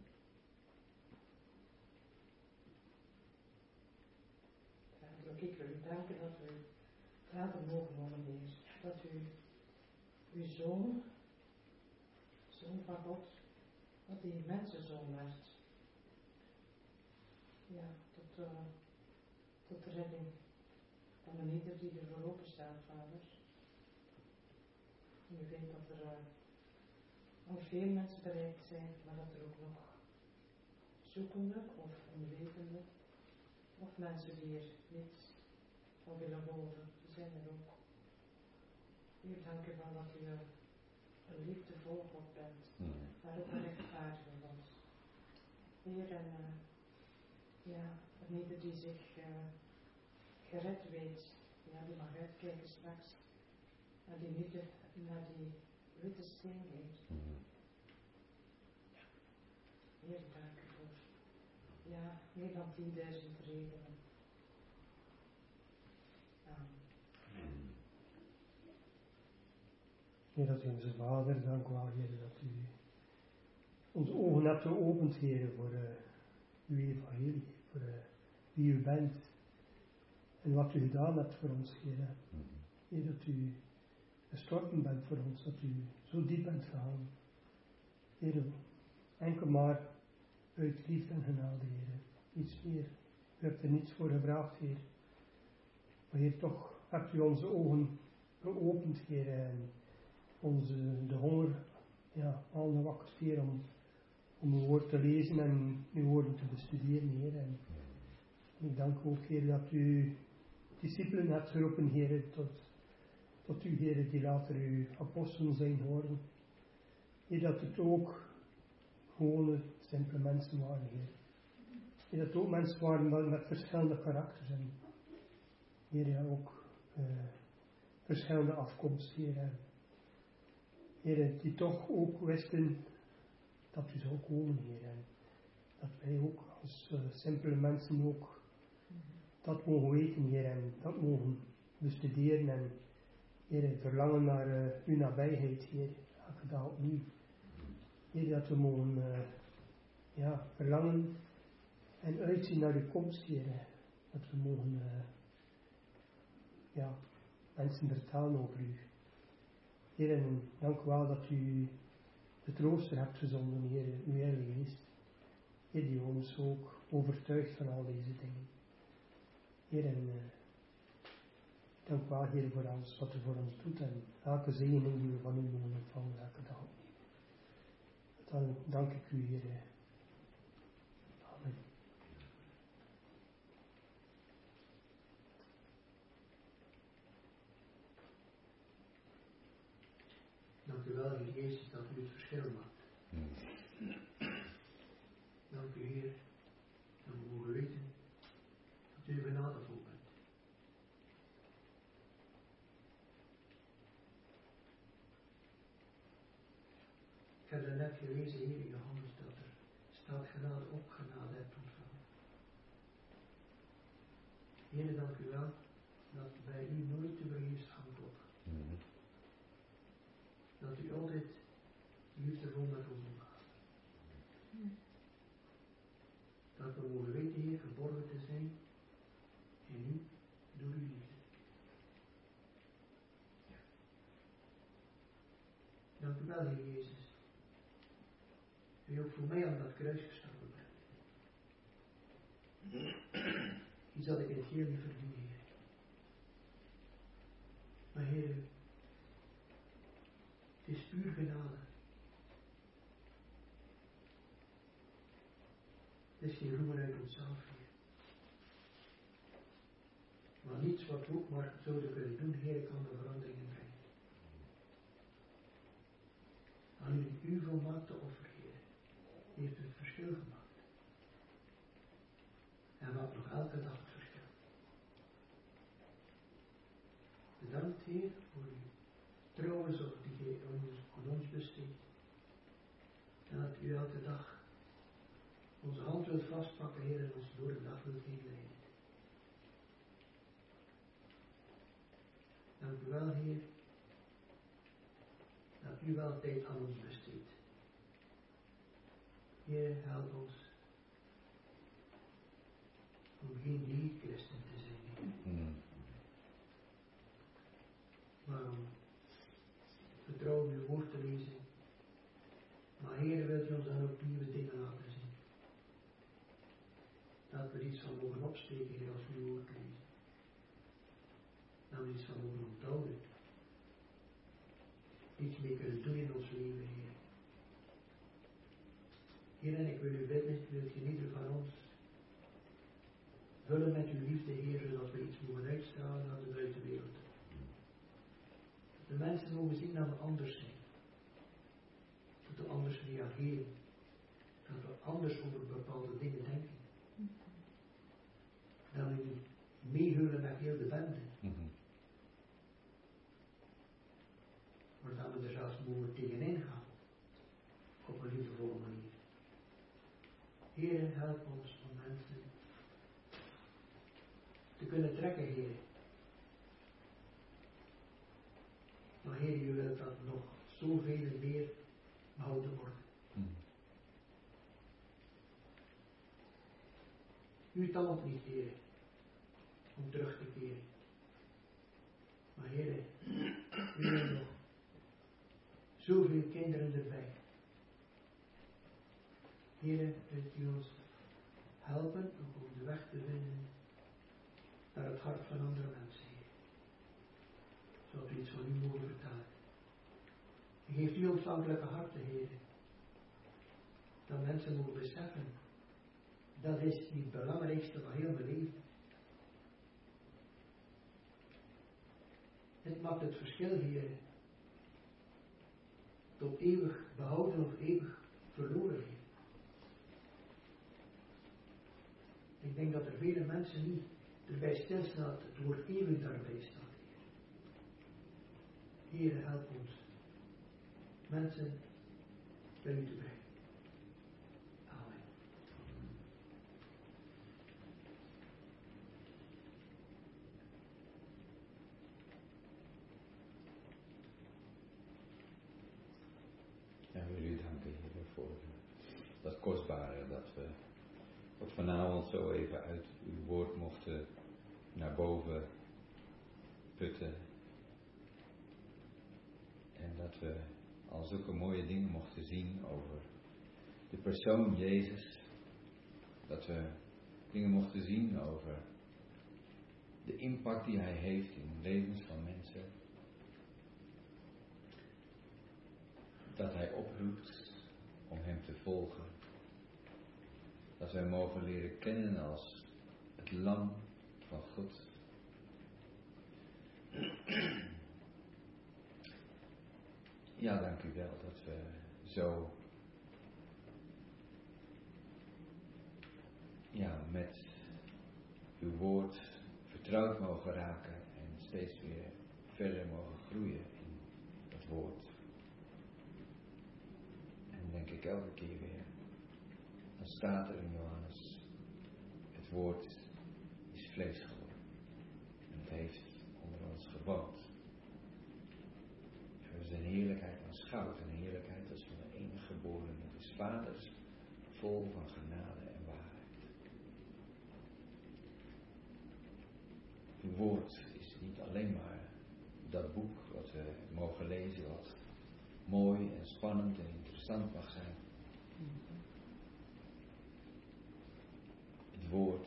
Ook ik wil u danken dat we vader mogen worden, Heer. Dat u uw zoon van God, dat die mensenzoon werd. Ja, tot de redding van een ieder die ervoor open staat, Vader. En u weet dat er al veel mensen bereikt zijn, maar dat er ook nog zoekende of onwetende, of mensen die er niets van willen horen, die zijn er ook. Heer, dank u wel dat u een liefdevol God bent, maar ook een rechtvaardige God. Heer, en ieder die zich gered weet, die mag uitkijken straks naar die witte steen heeft. Heer, dank u voor meer dan 10.000 redenen. Heer, dat u onze Vader, dank u wel, Heer, dat u onze ogen hebt geopend, Heer, voor uw evangelie, voor wie u bent en wat u gedaan hebt voor ons, Heer. Heer, dat u gestorven bent voor ons, dat u zo diep bent gegaan. Heer, enkel maar uit liefde en genade, Heer. Niets meer. U hebt er niets voor gevraagd, Heer. Maar Heer, toch hebt u onze ogen geopend, Heer, en de honger aangewakkerd, Heer, om uw woord te lezen en uw woorden te bestuderen, Heer. En ik dank u ook, Heer, dat u discipelen hebt geroepen, Heer, tot u, Heer, die later uw apostelen zijn geworden. Heer, dat het ook gewone, simpele mensen waren, Heer. Heer, dat het ook mensen waren met verschillende karakters en Heer, ook verschillende afkomst, Heer. Heer, die toch ook wisten dat u zou komen, Heer. En dat wij ook als simpele mensen ook dat mogen weten, Heer, en dat mogen bestuderen en Heer, verlangen naar uw nabijheid, Heer, elke dag opnieuw. Heer, dat we mogen verlangen en uitzien naar uw komst, Heer. Dat we mogen mensen vertellen over u. Heer, en dank u wel dat u de trooster hebt gezonden, Heer, uw Heilige Geest. Heer, die ons ook overtuigt van al deze dingen. Heer, en dank u wel, Heer, voor alles wat u voor ons doet en elke zegening die we van u mogen ontvangen elke dag opnieuw. Dan dank ik u, Heer. Amen. Dank u wel, Heer Jezus, dat u het verschil maakt. Dank u, Heer, dat we mogen weten dat u genadevol bent. Ik heb daarnet gelezen, Heer in Johannes, dat er staat genade op genade hebt ontvangen. Heer, dank u wel dat bij u nooit te vergeefs gaan kloppen. Dat u altijd liefdevol met ons omgaat. Dat we mogen weten, Heer, geborgen te zijn in u door uw liefde. Dank u wel, Heer Jezus. U ook voor mij aan dat kruis gestorven bent. Iets dat ik in het heel niet verdien, Heer. Maar Heer, het is puur genade. Het is geen roemen uit onszelf, Heer. Maar niets wat we ook maar zouden kunnen doen, Heer, kan de veranderingen brengen. Alleen uw volmaakte offer, Heer, heeft het verschil gemaakt. En maakt nog elke dag het verschil. Bedankt, Heer, voor uw trouwe zorg die gij aan ons besteedt. En dat u elke dag onze hand wilt vastpakken, Heer, en ons door de dag wilt heen leiden. Dank u wel, Heer, dat u wel tijd aan ons besteedt. Heer, help ons om geen niet-christen te zijn. Maar om vertrouwen uw woord te lezen. Maar Heer, wilt u ons dan ook nieuwe dingen laten zien. Dat we er iets van mogen opsteken, Heer, als we uw woord lezen. Dat we iets van mogen onthouden. Iets mee kunnen doen in ons leven, Heer. Heer, en ik wil u bidden, wilt u ieder van ons vullen met uw liefde, Heer, zodat we iets mogen uitstralen naar de buitenwereld. Dat de mensen mogen zien dat we anders zijn. Dat we anders reageren. Dat we anders over bepaalde dingen denken. Dat we niet meehullen met heel de bende. Maar dat we er zelfs mogen tegenin gaan. Op een liefdevolle manier. Heer, help ons om mensen te kunnen trekken, Heer. Maar Heer, u wilt dat nog zoveel meer behouden worden. U taalt niet, Heer, om terug te keren. Maar Heer, u wilt nog zoveel kinderen erbij. Heer, wilt u ons helpen om de weg te vinden naar het hart van andere mensen, Heer. Zodat we iets van u mogen vertellen. En geeft u ontvankelijke harten, Heer. Dat mensen mogen beseffen, dat is het belangrijkste van heel mijn leven. Dit maakt het verschil, Heer. Tot eeuwig behouden of eeuwig verloren, Heer. Ik denk dat er vele mensen niet erbij stilstaan dat het woord eeuwig daarbij staat, Heer. Heer, help ons mensen bij u te brengen. Amen. voor dat kostbare, dat we wat vanavond zo even uit uw woord mochten naar boven putten. En dat we al zulke mooie dingen mochten zien over de persoon Jezus. Dat we dingen mochten zien over de impact die hij heeft in de levens van mensen. Dat hij oproept om hem te volgen. Dat wij mogen leren kennen als het lam van God. Ja, dank u wel dat we zo met uw woord vertrouwd mogen raken en steeds weer verder mogen groeien in het woord. En denk ik elke keer weer, dan staat er in Johannes, het woord is vlees geworden en het heeft onder ons gewoond. Er is een heerlijkheid aanschouwd, een heerlijkheid als van de enige geborene, des vaders, vol van genade en waarheid. Uw woord is niet alleen maar dat boek wat we mogen lezen, wat mooi en spannend en interessant mag zijn. Het woord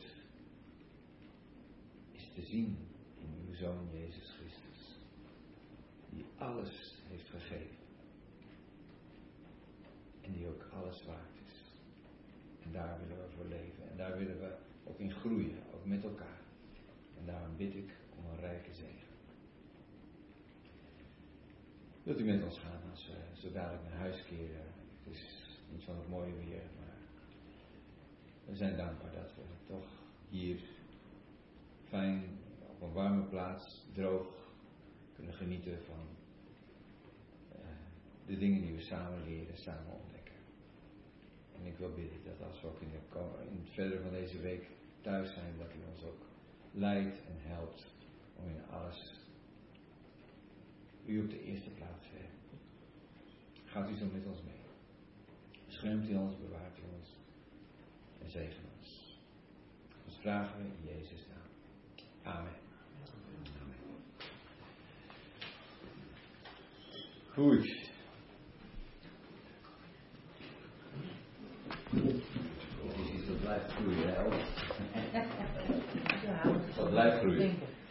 is te zien in uw Zoon Jezus Christus, die alles heeft gegeven en die ook alles waard is. En daar willen we voor leven en daar willen we ook in groeien, ook met elkaar. En daarom bid ik om een rijke zegen. Wilt u met ons gaan als we zo dadelijk naar huis keren? Het is niet van het mooie weer, maar we zijn dankbaar dat we toch hier fijn op een warme plaats, droog, kunnen genieten van de dingen die we samen leren, samen ontdekken. En ik wil bidden dat als we ook in het verder van deze week thuis zijn, dat u ons ook leidt en helpt om in alles u op de eerste plaats te hebben. Gaat u zo met ons mee. Beschermt u ons, bewaart u ons en zegen ons. Dat vragen we in Jezus' naam. Amen. Amen. Goed. Dat blijft groeien, hè? Dat blijft groeien.